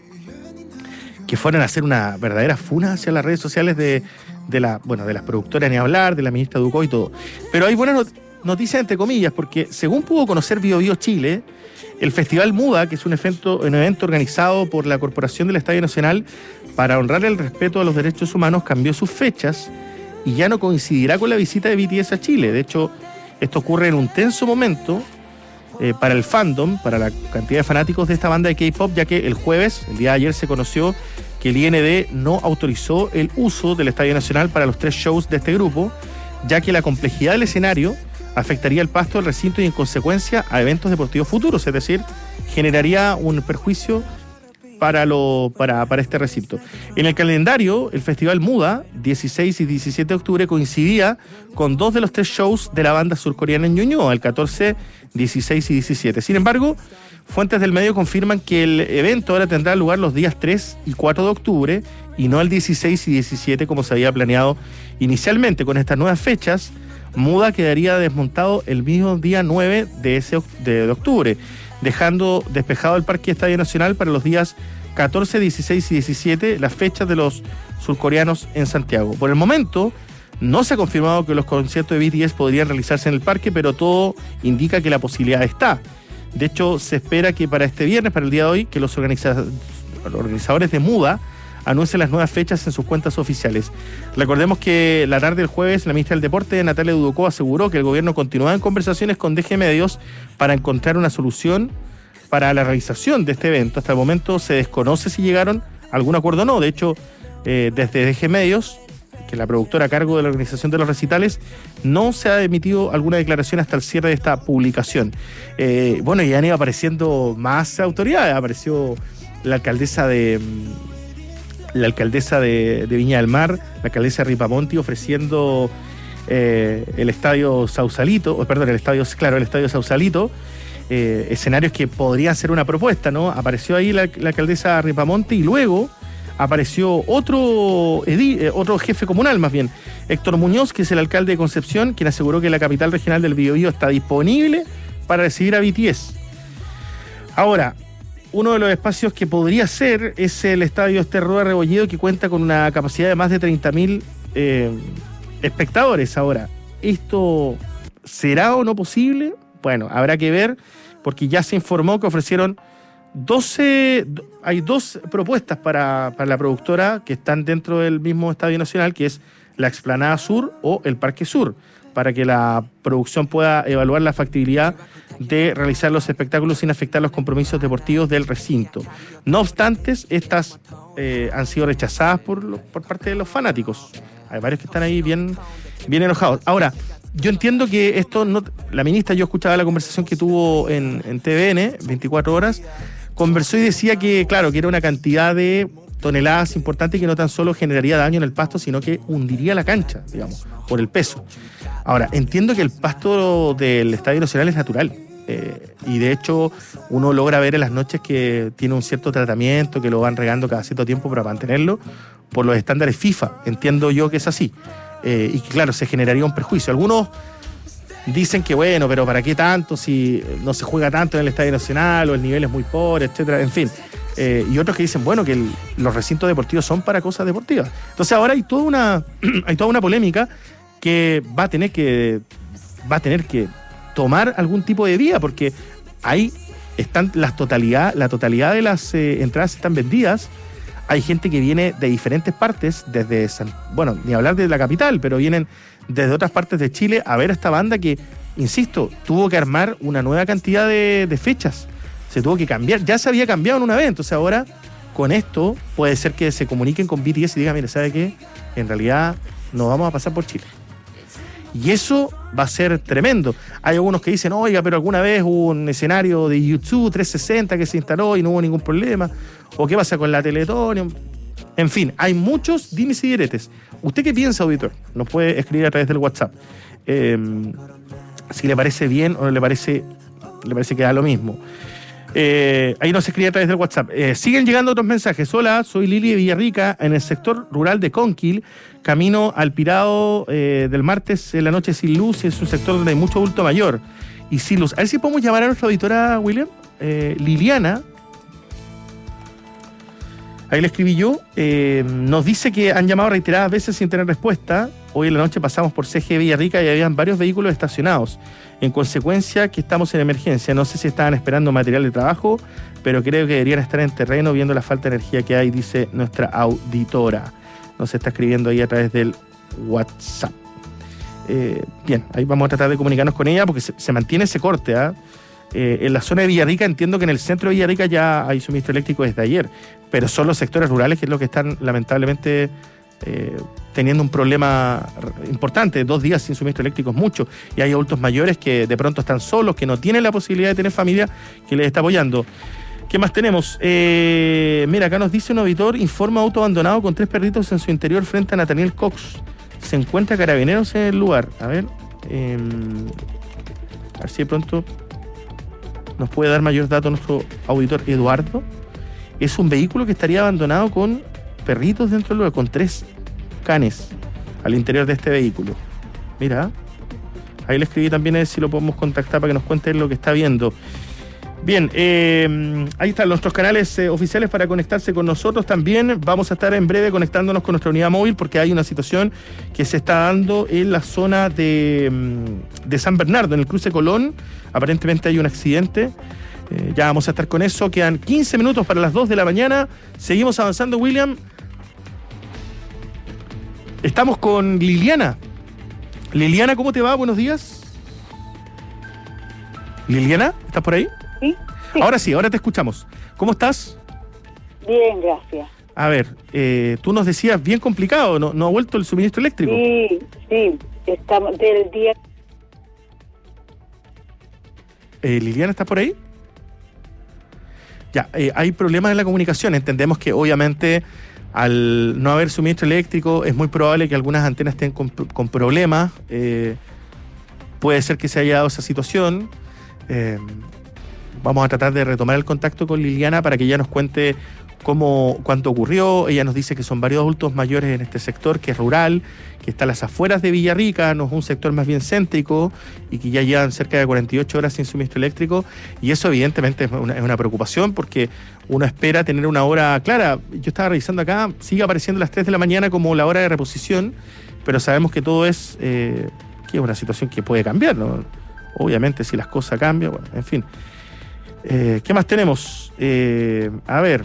A: que fueron a hacer una verdadera funa hacia las redes sociales de, de, la, bueno, de las productoras, ni hablar, de la ministra Ducó y todo. Pero hay buenas not- noticias, entre comillas, porque según pudo conocer Bio Bio Chile, el Festival Muda, que es un evento, un evento organizado por la Corporación del Estadio Nacional para honrar el respeto a los derechos humanos, cambió sus fechas y ya no coincidirá con la visita de B T S a Chile. De hecho, esto ocurre en un tenso momento eh, para el fandom, para la cantidad de fanáticos de esta banda de K-pop, ya que el jueves, el día de ayer, se conoció que el I N D no autorizó el uso del Estadio Nacional para los tres shows de este grupo, ya que la complejidad del escenario afectaría el pasto del recinto y en consecuencia a eventos deportivos futuros, es decir, generaría un perjuicio para, lo, para, para este recinto. En el calendario, el Festival Muda, dieciséis y diecisiete de octubre, coincidía con dos de los tres shows de la banda surcoreana en Ñuñoa, el catorce, dieciséis y diecisiete. Sin embargo, fuentes del medio confirman que el evento ahora tendrá lugar los días tres y cuatro de octubre y no el dieciséis y diecisiete como se había planeado inicialmente. Con estas nuevas fechas, Muda quedaría desmontado el mismo día nueve de, ese, de, de octubre, dejando despejado el Parque Estadio Nacional para los días catorce, dieciséis y diecisiete, las fechas de los surcoreanos en Santiago. Por el momento, no se ha confirmado que los conciertos de B T S podrían realizarse en el parque, pero todo indica que la posibilidad está. De hecho, se espera que para este viernes, para el día de hoy, que los, organiza- los organizadores de Muda anuncien las nuevas fechas en sus cuentas oficiales. Recordemos que la tarde del jueves, la ministra del Deporte, Natalia Ducó, aseguró que el gobierno continuaba en conversaciones con D G Medios para encontrar una solución para la realización de este evento. Hasta el momento se desconoce si llegaron a algún acuerdo o no. De hecho, eh, desde D G Medios, que es la productora a cargo de la organización de los recitales, no se ha emitido alguna declaración hasta el cierre de esta publicación. Eh, bueno, y han ido apareciendo más autoridades. Apareció la alcaldesa de... la alcaldesa de, de Viña del Mar, la alcaldesa Ripamonti, ofreciendo eh, el estadio Sausalito, o perdón, el estadio, claro, el estadio Sausalito, eh, escenarios que podrían ser una propuesta, ¿no? Apareció ahí la, la alcaldesa Ripamonti y luego apareció otro, edi, eh, otro jefe comunal, más bien, Héctor Muñoz, que es el alcalde de Concepción, quien aseguró que la capital regional del Biobío está disponible para recibir a B T S. Ahora, uno de los espacios que podría ser es el estadio Ester Roa Rebolledo, que cuenta con una capacidad de más de treinta mil eh, espectadores. Ahora, ¿esto será o no posible? Bueno, habrá que ver, porque ya se informó que ofrecieron doce, hay dos propuestas para, para la productora que están dentro del mismo Estadio Nacional, que es la Explanada Sur o el Parque Sur, para que la producción pueda evaluar la factibilidad de realizar los espectáculos sin afectar los compromisos deportivos del recinto. No obstante, estas eh, han sido rechazadas por, lo, por parte de los fanáticos. Hay varios que están ahí bien, bien enojados. Ahora, yo entiendo que esto no... La ministra, yo escuchaba la conversación que tuvo en, en T V N, veinticuatro horas, conversó y decía que, claro, que era una cantidad de toneladas importantes que no tan solo generaría daño en el pasto, sino que hundiría la cancha, digamos, por el peso. Ahora, entiendo que el pasto del Estadio Nacional es natural. Eh, y de hecho uno logra ver en las noches que tiene un cierto tratamiento, que lo van regando cada cierto tiempo para mantenerlo por los estándares FIFA. Entiendo yo que es así. Eh, y que claro, se generaría un perjuicio. Algunos dicen que bueno, pero ¿para qué tanto si no se juega tanto en el Estadio Nacional o el nivel es muy pobre, etcétera? En fin. Eh, y otros que dicen, bueno, que el, los recintos deportivos son para cosas deportivas. Entonces ahora hay toda una hay toda una polémica que va a tener que va a tener que tomar algún tipo de vía, porque ahí están las totalidad, la totalidad de las eh, entradas están vendidas. Hay gente que viene de diferentes partes, desde San, bueno, ni hablar de la capital, pero vienen desde otras partes de Chile a ver a esta banda que, insisto, tuvo que armar una nueva cantidad de, de fechas. Se tuvo que cambiar, ya se había cambiado en una vez, entonces ahora con esto puede ser que se comuniquen con B T S y digan, mire, ¿sabe qué? En realidad nos vamos a pasar por Chile. Y eso va a ser tremendo. Hay algunos que dicen, oiga, pero alguna vez hubo un escenario de YouTube trescientos sesenta que se instaló y no hubo ningún problema. ¿O qué pasa con la Teletón? En fin, hay muchos dimes y diretes. ¿Usted qué piensa, auditor? Nos puede escribir a través del WhatsApp. Eh, si le parece bien o le parece, le parece que da lo mismo. Eh, ahí nos escribe a través del WhatsApp. Eh, siguen llegando otros mensajes. Hola, soy Lili de Villarrica, en el sector rural de Conquil, camino al Pirao eh, del martes en la noche sin luz. Es un sector donde hay mucho adulto mayor y sin luz. A ver si podemos llamar a nuestra auditora, William. Eh, Liliana, ahí le escribí yo, eh, nos dice que han llamado reiteradas veces sin tener respuesta. Hoy en la noche pasamos por C G Villarrica y habían varios vehículos estacionados. En consecuencia, que estamos en emergencia. No sé si estaban esperando material de trabajo, pero creo que deberían estar en terreno viendo la falta de energía que hay, dice nuestra auditora. Nos está escribiendo ahí a través del WhatsApp. Eh, bien, ahí vamos a tratar de comunicarnos con ella porque se, se mantiene ese corte. ¿eh? Eh, en la zona de Villarrica, entiendo que en el centro de Villarrica ya hay suministro eléctrico desde ayer, pero son los sectores rurales que es lo que están lamentablemente eh, teniendo un problema importante. Dos días sin suministro eléctrico es mucho, y hay adultos mayores que de pronto están solos, que no tienen la posibilidad de tener familia que les está apoyando. ¿Qué más tenemos? Eh, mira, acá nos dice un auditor, informa auto abandonado con tres perritos en su interior frente a Nathaniel Cox. Se encuentra carabineros en el lugar. A ver, eh, a ver si de pronto nos puede dar mayor dato nuestro auditor Eduardo. Es un vehículo que estaría abandonado con perritos dentro del lugar, con tres canes al interior de este vehículo. Mira, ahí le escribí también a ver si lo podemos contactar para que nos cuente lo que está viendo. Bien, eh, ahí están nuestros canales eh, oficiales para conectarse con nosotros también. Vamos a estar en breve conectándonos con nuestra unidad móvil porque hay una situación que se está dando en la zona de, de San Bernardo, en el cruce Colón. Aparentemente hay un accidente. Eh, ya vamos a estar con eso. Quedan quince minutos para las dos de la mañana. Seguimos avanzando, William. Estamos con Liliana. Liliana, ¿cómo te va? Buenos días. Liliana, ¿estás por ahí?
R: Sí, sí.
A: Ahora sí, ahora te escuchamos. ¿Cómo estás?
R: Bien, gracias.
A: A ver, eh, tú nos decías bien complicado, ¿no, no ha vuelto el suministro eléctrico?
R: Sí, sí, estamos del día...
A: Eh, Liliana, ¿estás por ahí? Ya, eh, hay problemas en la comunicación. Entendemos que obviamente al no haber suministro eléctrico es muy probable que algunas antenas estén con, con problemas. Eh, puede ser que se haya dado esa situación. Eh, vamos a tratar de retomar el contacto con Liliana para que ella nos cuente cómo, cuánto ocurrió. Ella nos dice que son varios adultos mayores en este sector, que es rural, que está a las afueras de Villarrica, no es un sector más bien céntrico, y que ya llevan cerca de cuarenta y ocho horas sin suministro eléctrico, y eso evidentemente es una, es una preocupación porque uno espera tener una hora clara. Yo estaba revisando acá, sigue apareciendo a las tres de la mañana como la hora de reposición, pero sabemos que todo es, eh, que es una situación que puede cambiar, ¿no? Obviamente si las cosas cambian, bueno, en fin. Eh, ¿Qué más tenemos? Eh, a ver...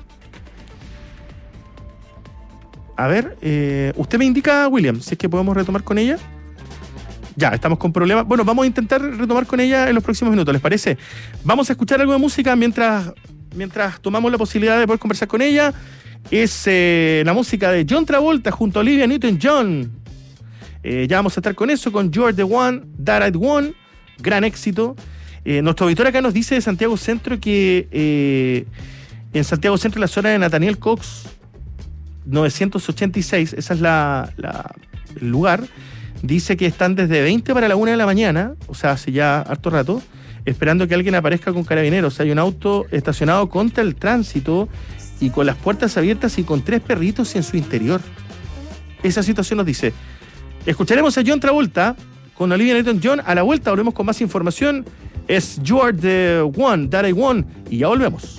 A: A ver, eh, usted me indica, William, si es que podemos retomar con ella. Ya, estamos con problemas. Bueno, vamos a intentar retomar con ella en los próximos minutos, ¿les parece? Vamos a escuchar algo de música mientras, mientras tomamos la posibilidad de poder conversar con ella. Es eh, la música de John Travolta junto a Olivia Newton-John. Eh, ya vamos a estar con eso, con You're the One, That I Want. Gran éxito. Eh, nuestro auditor acá nos dice de Santiago Centro que eh, en Santiago Centro, en la zona de Nathaniel Cox, novecientos ochenta y seis, esa es la, la, el lugar, dice que están desde veinte para la una de la mañana, o sea, hace ya harto rato, esperando que alguien aparezca con carabineros. Hay un auto estacionado contra el tránsito y con las puertas abiertas y con tres perritos en su interior. Esa situación nos dice. Escucharemos a John Travolta con Olivia Newton-John. A la vuelta volvemos con más información. Es You Are the One That I Want y ya volvemos.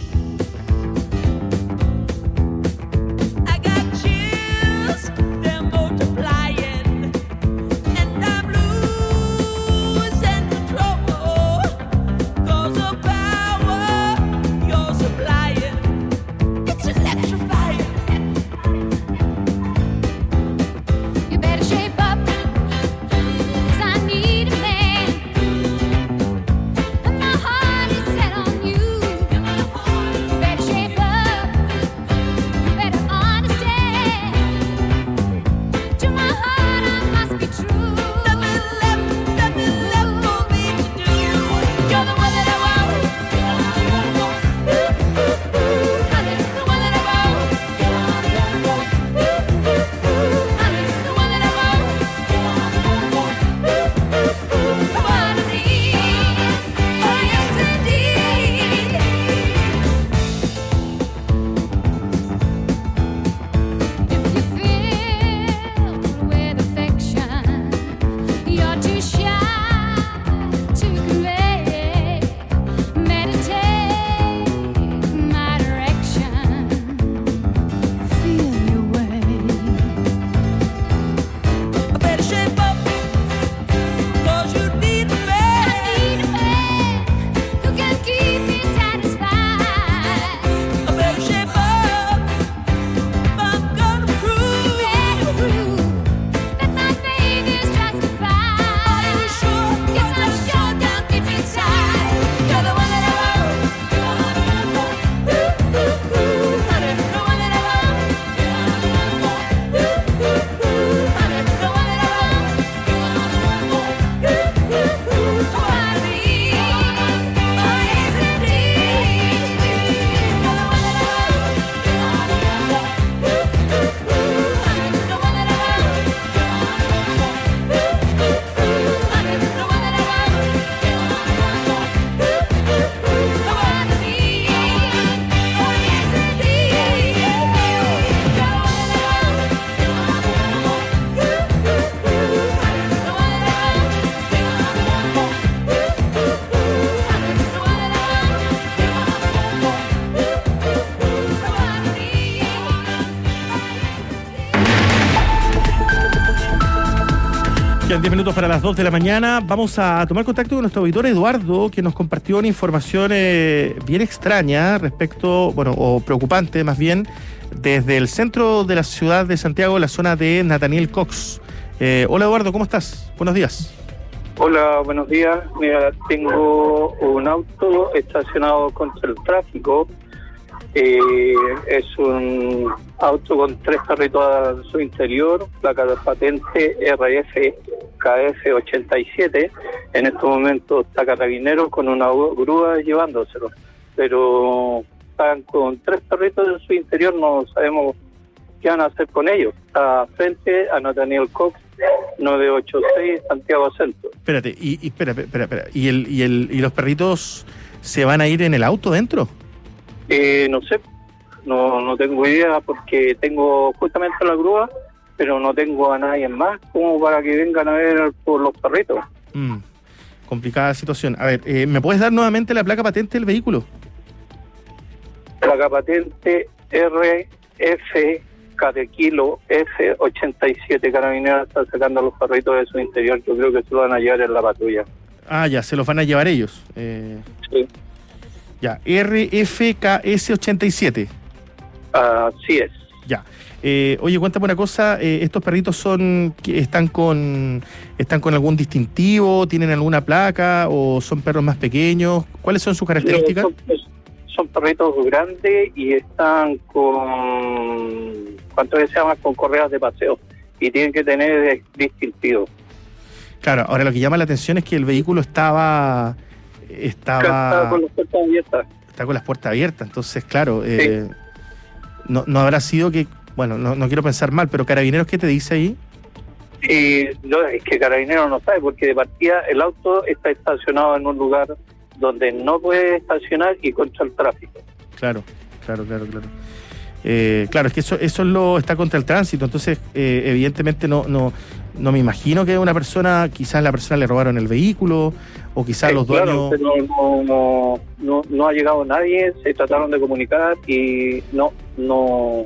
A: Quedan diez minutos para las dos de la mañana. Vamos a tomar contacto con nuestro auditor Eduardo, que nos compartió una información eh, bien extraña respecto, bueno, o preocupante más bien, desde el centro de la ciudad de Santiago, la zona de Nathaniel Cox. Eh, hola Eduardo, ¿cómo estás? Buenos días.
S: Hola, buenos días. Mira, tengo un auto estacionado contra el tráfico. Eh, es un auto con tres carritos a su interior, placa de patente R F K F ochenta y siete. En estos momentos está Carabineros con una grúa llevándoselo, pero están con tres carritos en su interior, no sabemos qué van a hacer con ellos. Está frente a Nathaniel Cox, novecientos ochenta y seis, Santiago Centro.
A: Espérate, y, y espera, espera, espera. ¿Y, el, y, el, ¿Y los perritos se van a ir en el auto dentro?
S: Eh, no sé, no no tengo idea porque tengo justamente la grúa, pero no tengo a nadie más como para que vengan a ver por los perritos.
A: Mm, complicada situación. A ver, eh, ¿me puedes dar nuevamente la placa patente del vehículo?
S: Placa patente R F K de kilo F ochenta y siete. Carabineros está sacando a los perritos de su interior. Yo creo que se lo van a llevar en la patrulla.
A: Ah, ya, se los van a llevar ellos. Eh...
S: Sí.
A: Ya, R F K S ochenta y siete.
S: Así es.
A: Ya. Eh, oye, cuéntame una cosa, eh, ¿estos perritos son están con están con algún distintivo, tienen alguna placa o son perros más pequeños? ¿Cuáles son sus características?
S: No, son, son perritos grandes y están con, ¿cuánto se llama? Con correas de paseo y tienen que tener distintivo.
A: Claro, ahora lo que llama la atención es que el vehículo estaba estaba
S: Está con las puertas abiertas.
A: Está con las puertas abiertas, entonces claro, eh, sí. no, no habrá sido que bueno, no, no quiero pensar mal, pero Carabineros, ¿qué te dice ahí?
S: Y no, es que Carabineros no sabe, porque de partida el auto está estacionado en un lugar donde no puede estacionar y contra el tráfico.
A: Claro, claro, claro, claro. Eh, claro, es que eso eso lo está contra el tránsito, entonces eh, evidentemente no no no me imagino que una persona, quizás la persona le robaron el vehículo o quizás
S: Eh,
A: los
S: claro,
A: dueños...
S: pero no, no, no, no ha llegado nadie, se trataron de comunicar y no no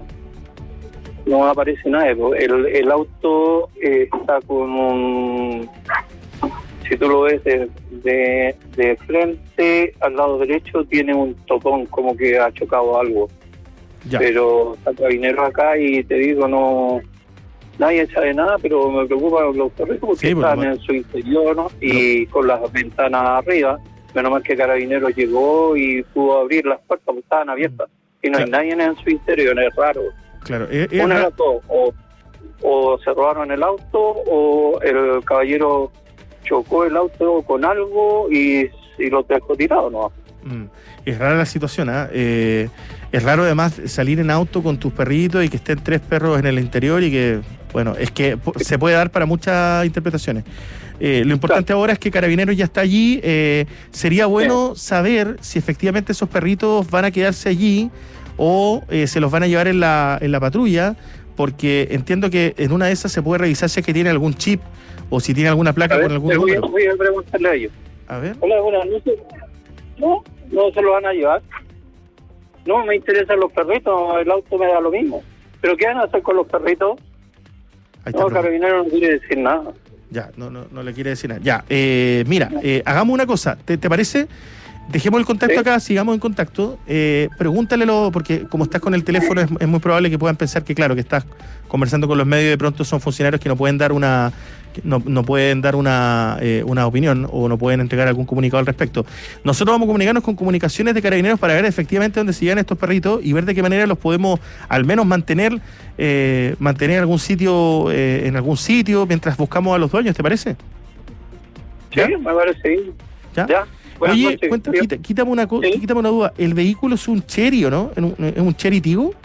S: no aparece nadie. El, el auto eh, está con un... Si tú lo ves de, de, de frente, al lado derecho, tiene un topón, como que ha chocado algo.
A: Ya.
S: Pero está Carabineros acá y te digo, no... Nadie sabe nada, pero me preocupan los perritos porque
A: Sí, porque
S: están
A: bueno.
S: en su interior, ¿no? Y con las ventanas arriba. Menos mal que Carabineros llegó y pudo abrir las puertas porque estaban abiertas. Y no hay nadie en su interior, es raro.
A: Claro, es, es
S: Una de
A: ra-
S: las dos, o, o se robaron el auto o el caballero chocó el auto con algo y, y lo dejó tirado, ¿no?
A: Mm, es rara la situación, ¿ah? Eh, es raro además salir en auto con tus perritos y que estén tres perros en el interior y que, bueno, es que po- se puede dar para muchas interpretaciones. Eh, lo importante ahora es que Carabineros ya está allí. Eh, sería bueno saber si efectivamente esos perritos van a quedarse allí o eh, se los van a llevar en la, en la patrulla, porque entiendo que en una de esas se puede revisar si es que tiene algún chip o si tiene alguna placa
S: A ver,
A: con algún
S: te voy, a-
A: número.
S: voy a preguntarle a ellos.
A: A ver.
S: Hola, buenas noches. No, no se lo van a llevar. No, me interesan los perritos, el auto me da lo mismo. ¿Pero qué van a hacer con los perritos?
A: Ahí está,
S: No,
A: profe.
S: Carabineros no quiere decir nada.
A: Ya, no, no, no le quiere decir nada. Ya, eh, mira, eh, hagamos una cosa. ¿Te, te parece? Dejemos el contacto acá, sigamos en contacto. Eh, pregúntalelo, porque como estás con el teléfono, es, es muy probable que puedan pensar que, claro, que estás conversando con los medios y de pronto son funcionarios que no pueden dar una que no, no pueden dar una, eh, una opinión o no pueden entregar algún comunicado al respecto. Nosotros vamos a comunicarnos con comunicaciones de Carabineros para ver efectivamente dónde se llegan estos perritos y ver de qué manera los podemos al menos mantener eh, mantener algún sitio eh, en algún sitio mientras buscamos a los dueños, ¿te parece?
S: Sí, me parece bien.
A: ¿Ya?
S: Ya. Buenas
A: Oye,
S: noches.
A: cuenta,
S: Sí.
A: quita- quítame, una co- quítame una duda. ¿El vehículo es un Chery o no? ¿Es un, es un Chery Tigo?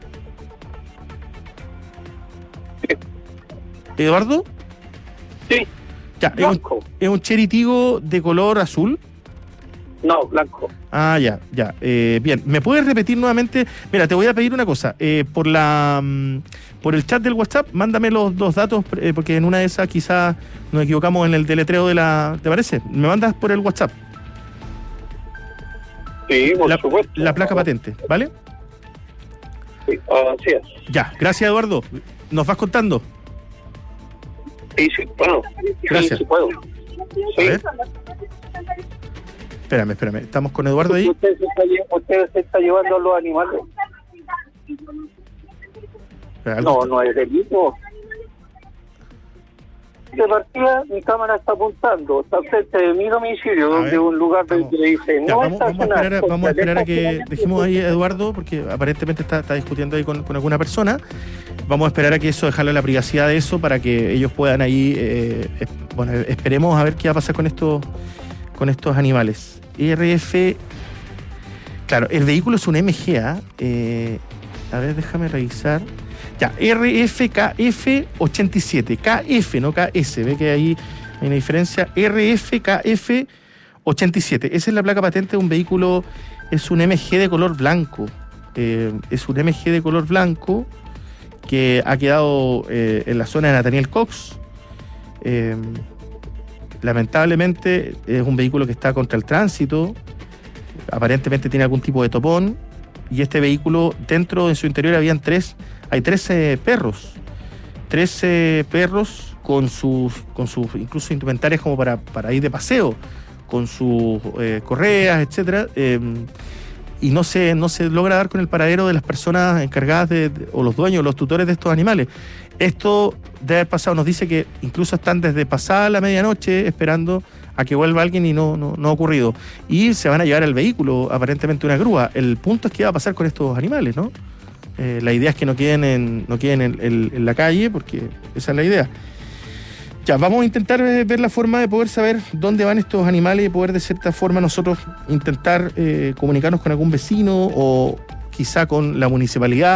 A: ¿Eduardo?
S: Sí.
A: Ya, es un, ¿es un Chery Tigo de color azul?
S: No, blanco.
A: Ah, ya, ya. Eh, bien, ¿me puedes repetir nuevamente? Mira, te voy a pedir una cosa. Eh, por la mm, por el chat del WhatsApp, mándame los dos datos, eh, porque en una de esas quizás nos equivocamos en el deletreo de la... ¿Te parece? ¿Me mandas por el WhatsApp?
S: Sí, por
A: la,
S: supuesto.
A: La placa patente, ¿vale?
S: Sí, así es.
A: Ya, gracias Eduardo. ¿Nos vas contando?
S: Sí, sí, bueno.
A: Gracias.
S: Sí, sí puedo.
A: A ver. Espérame, espérame. ¿Estamos con Eduardo ahí?
S: Usted se está, lle- usted se está llevando a los animales.
A: Espera, algo
S: No,
A: está-
S: no es delito. De partida, mi cámara está apuntando. Está frente de mi domicilio, de un lugar donde le dice
A: Ya,
S: no
A: vamos, vamos a
S: estacionar.
A: esperar, a- vamos a esperar a que
S: Estacionar.
A: dejemos ahí a Eduardo, porque aparentemente está, está discutiendo ahí con, con alguna persona. Vamos a esperar a que eso, dejarle la privacidad de eso para que ellos puedan ahí, eh, es- bueno, esperemos a ver qué va a pasar con estos, con estos animales. R F, claro, el vehículo es un M G A, eh, a ver, déjame revisar. Ya, R F K F ochenta y siete, K F, no K S, ve que ahí hay una diferencia. R F K F ochenta y siete, esa es la placa patente de un vehículo, es un M G de color blanco, eh, es un M G de color blanco que ha quedado eh, en la zona de Nathaniel Cox. Eh, lamentablemente es un vehículo que está contra el tránsito, aparentemente tiene algún tipo de topón, y este vehículo, dentro de su interior habían tres, hay trece perros, trece perros con sus, con sus incluso indumentarias como para, para ir de paseo, con sus eh, correas, etcétera, eh, y no se, no se logra dar con el paradero de las personas encargadas de, de- o los dueños, los tutores de estos animales. Esto debe haber pasado, nos dice que incluso están desde pasada la medianoche esperando a que vuelva alguien y no, no, no ha ocurrido. Y se van a llevar el vehículo, aparentemente una grúa. El punto es qué va a pasar con estos animales, ¿no? Eh, la idea es que no queden en, no queden en, en- en la calle, porque esa es la idea. Ya, vamos a intentar eh, ver la forma de poder saber dónde van estos animales y poder de cierta forma nosotros intentar eh, comunicarnos con algún vecino o quizá con la municipalidad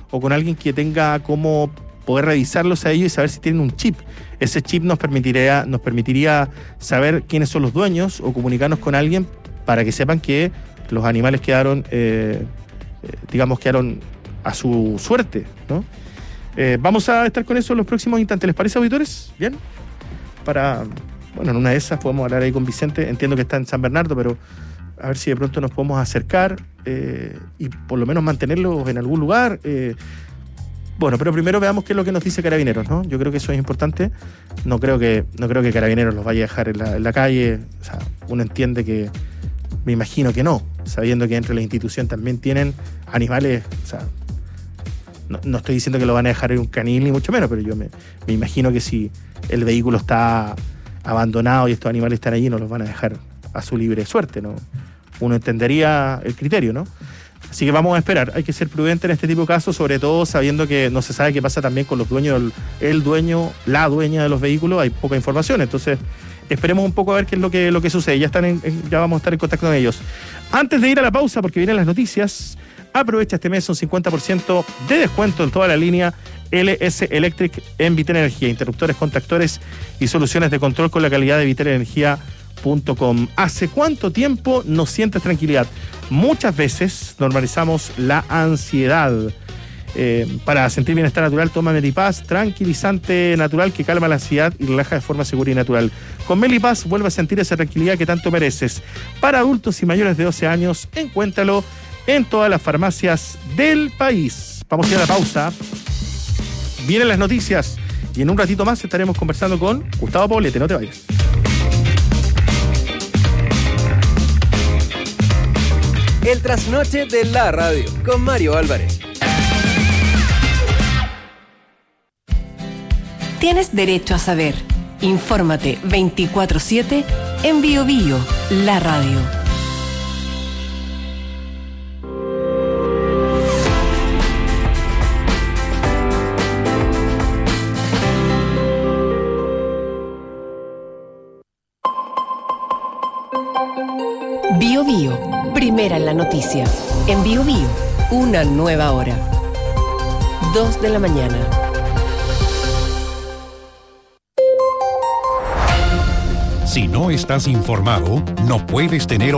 A: o con alguien que tenga cómo poder revisarlos a ellos y saber si tienen un chip. Ese chip nos permitiría, nos permitiría saber quiénes son los dueños o comunicarnos con alguien para que sepan que los animales quedaron, eh, eh, digamos, quedaron a su suerte, ¿no? Eh, vamos a estar con eso en los próximos instantes. ¿Les parece, auditores? ¿Bien? Para, bueno, en una de esas podemos hablar ahí con Vicente. Entiendo que está en San Bernardo, pero a ver si de pronto nos podemos acercar eh, y por lo menos mantenerlos en algún lugar. Eh, bueno, pero primero veamos qué es lo que nos dice Carabineros, ¿no? Yo creo que eso es importante. No creo que, no creo que Carabineros los vaya a dejar en la, en la calle. O sea, uno entiende que, me imagino que no, sabiendo que dentro de la institución también tienen animales, o sea, no, no estoy diciendo que lo van a dejar en un canil ni mucho menos, pero yo me, me imagino que si el vehículo está abandonado y estos animales están allí, no los van a dejar a su libre suerte, ¿no? Uno entendería el criterio, ¿no? Así que vamos a esperar. Hay que ser prudente en este tipo de casos, sobre todo sabiendo que no se sabe qué pasa también con los dueños, el, el dueño, la dueña de los vehículos. Hay poca información, entonces esperemos un poco a ver qué es lo que, lo que sucede. Ya, están en, en, ya vamos a estar en contacto con ellos. Antes de ir a la pausa, porque vienen las noticias, aprovecha este mes un cincuenta por ciento de descuento en toda la línea L S Electric en Vitel Energía. Interruptores, contactores y soluciones de control con la calidad de vitel energía punto com. ¿Hace cuánto tiempo no sientes tranquilidad? Muchas veces normalizamos la ansiedad. Eh, para sentir bienestar natural, toma Melipaz, tranquilizante natural que calma la ansiedad y relaja de forma segura y natural. Con Melipaz vuelve a sentir esa tranquilidad que tanto mereces. Para adultos y mayores de doce años, encuéntralo en todas las farmacias del país. Vamos a ir a la pausa. Vienen las noticias y en un ratito más estaremos conversando con Gustavo Poblete. No te vayas.
D: El trasnoche de la radio con Mario Álvarez.
F: Tienes derecho a saber. Infórmate veinticuatro siete en Bio Bio, la radio. Bio Bio, primera en la noticia. En Bio Bio, una nueva hora. Dos de la mañana.
E: Si no estás informado, no puedes tener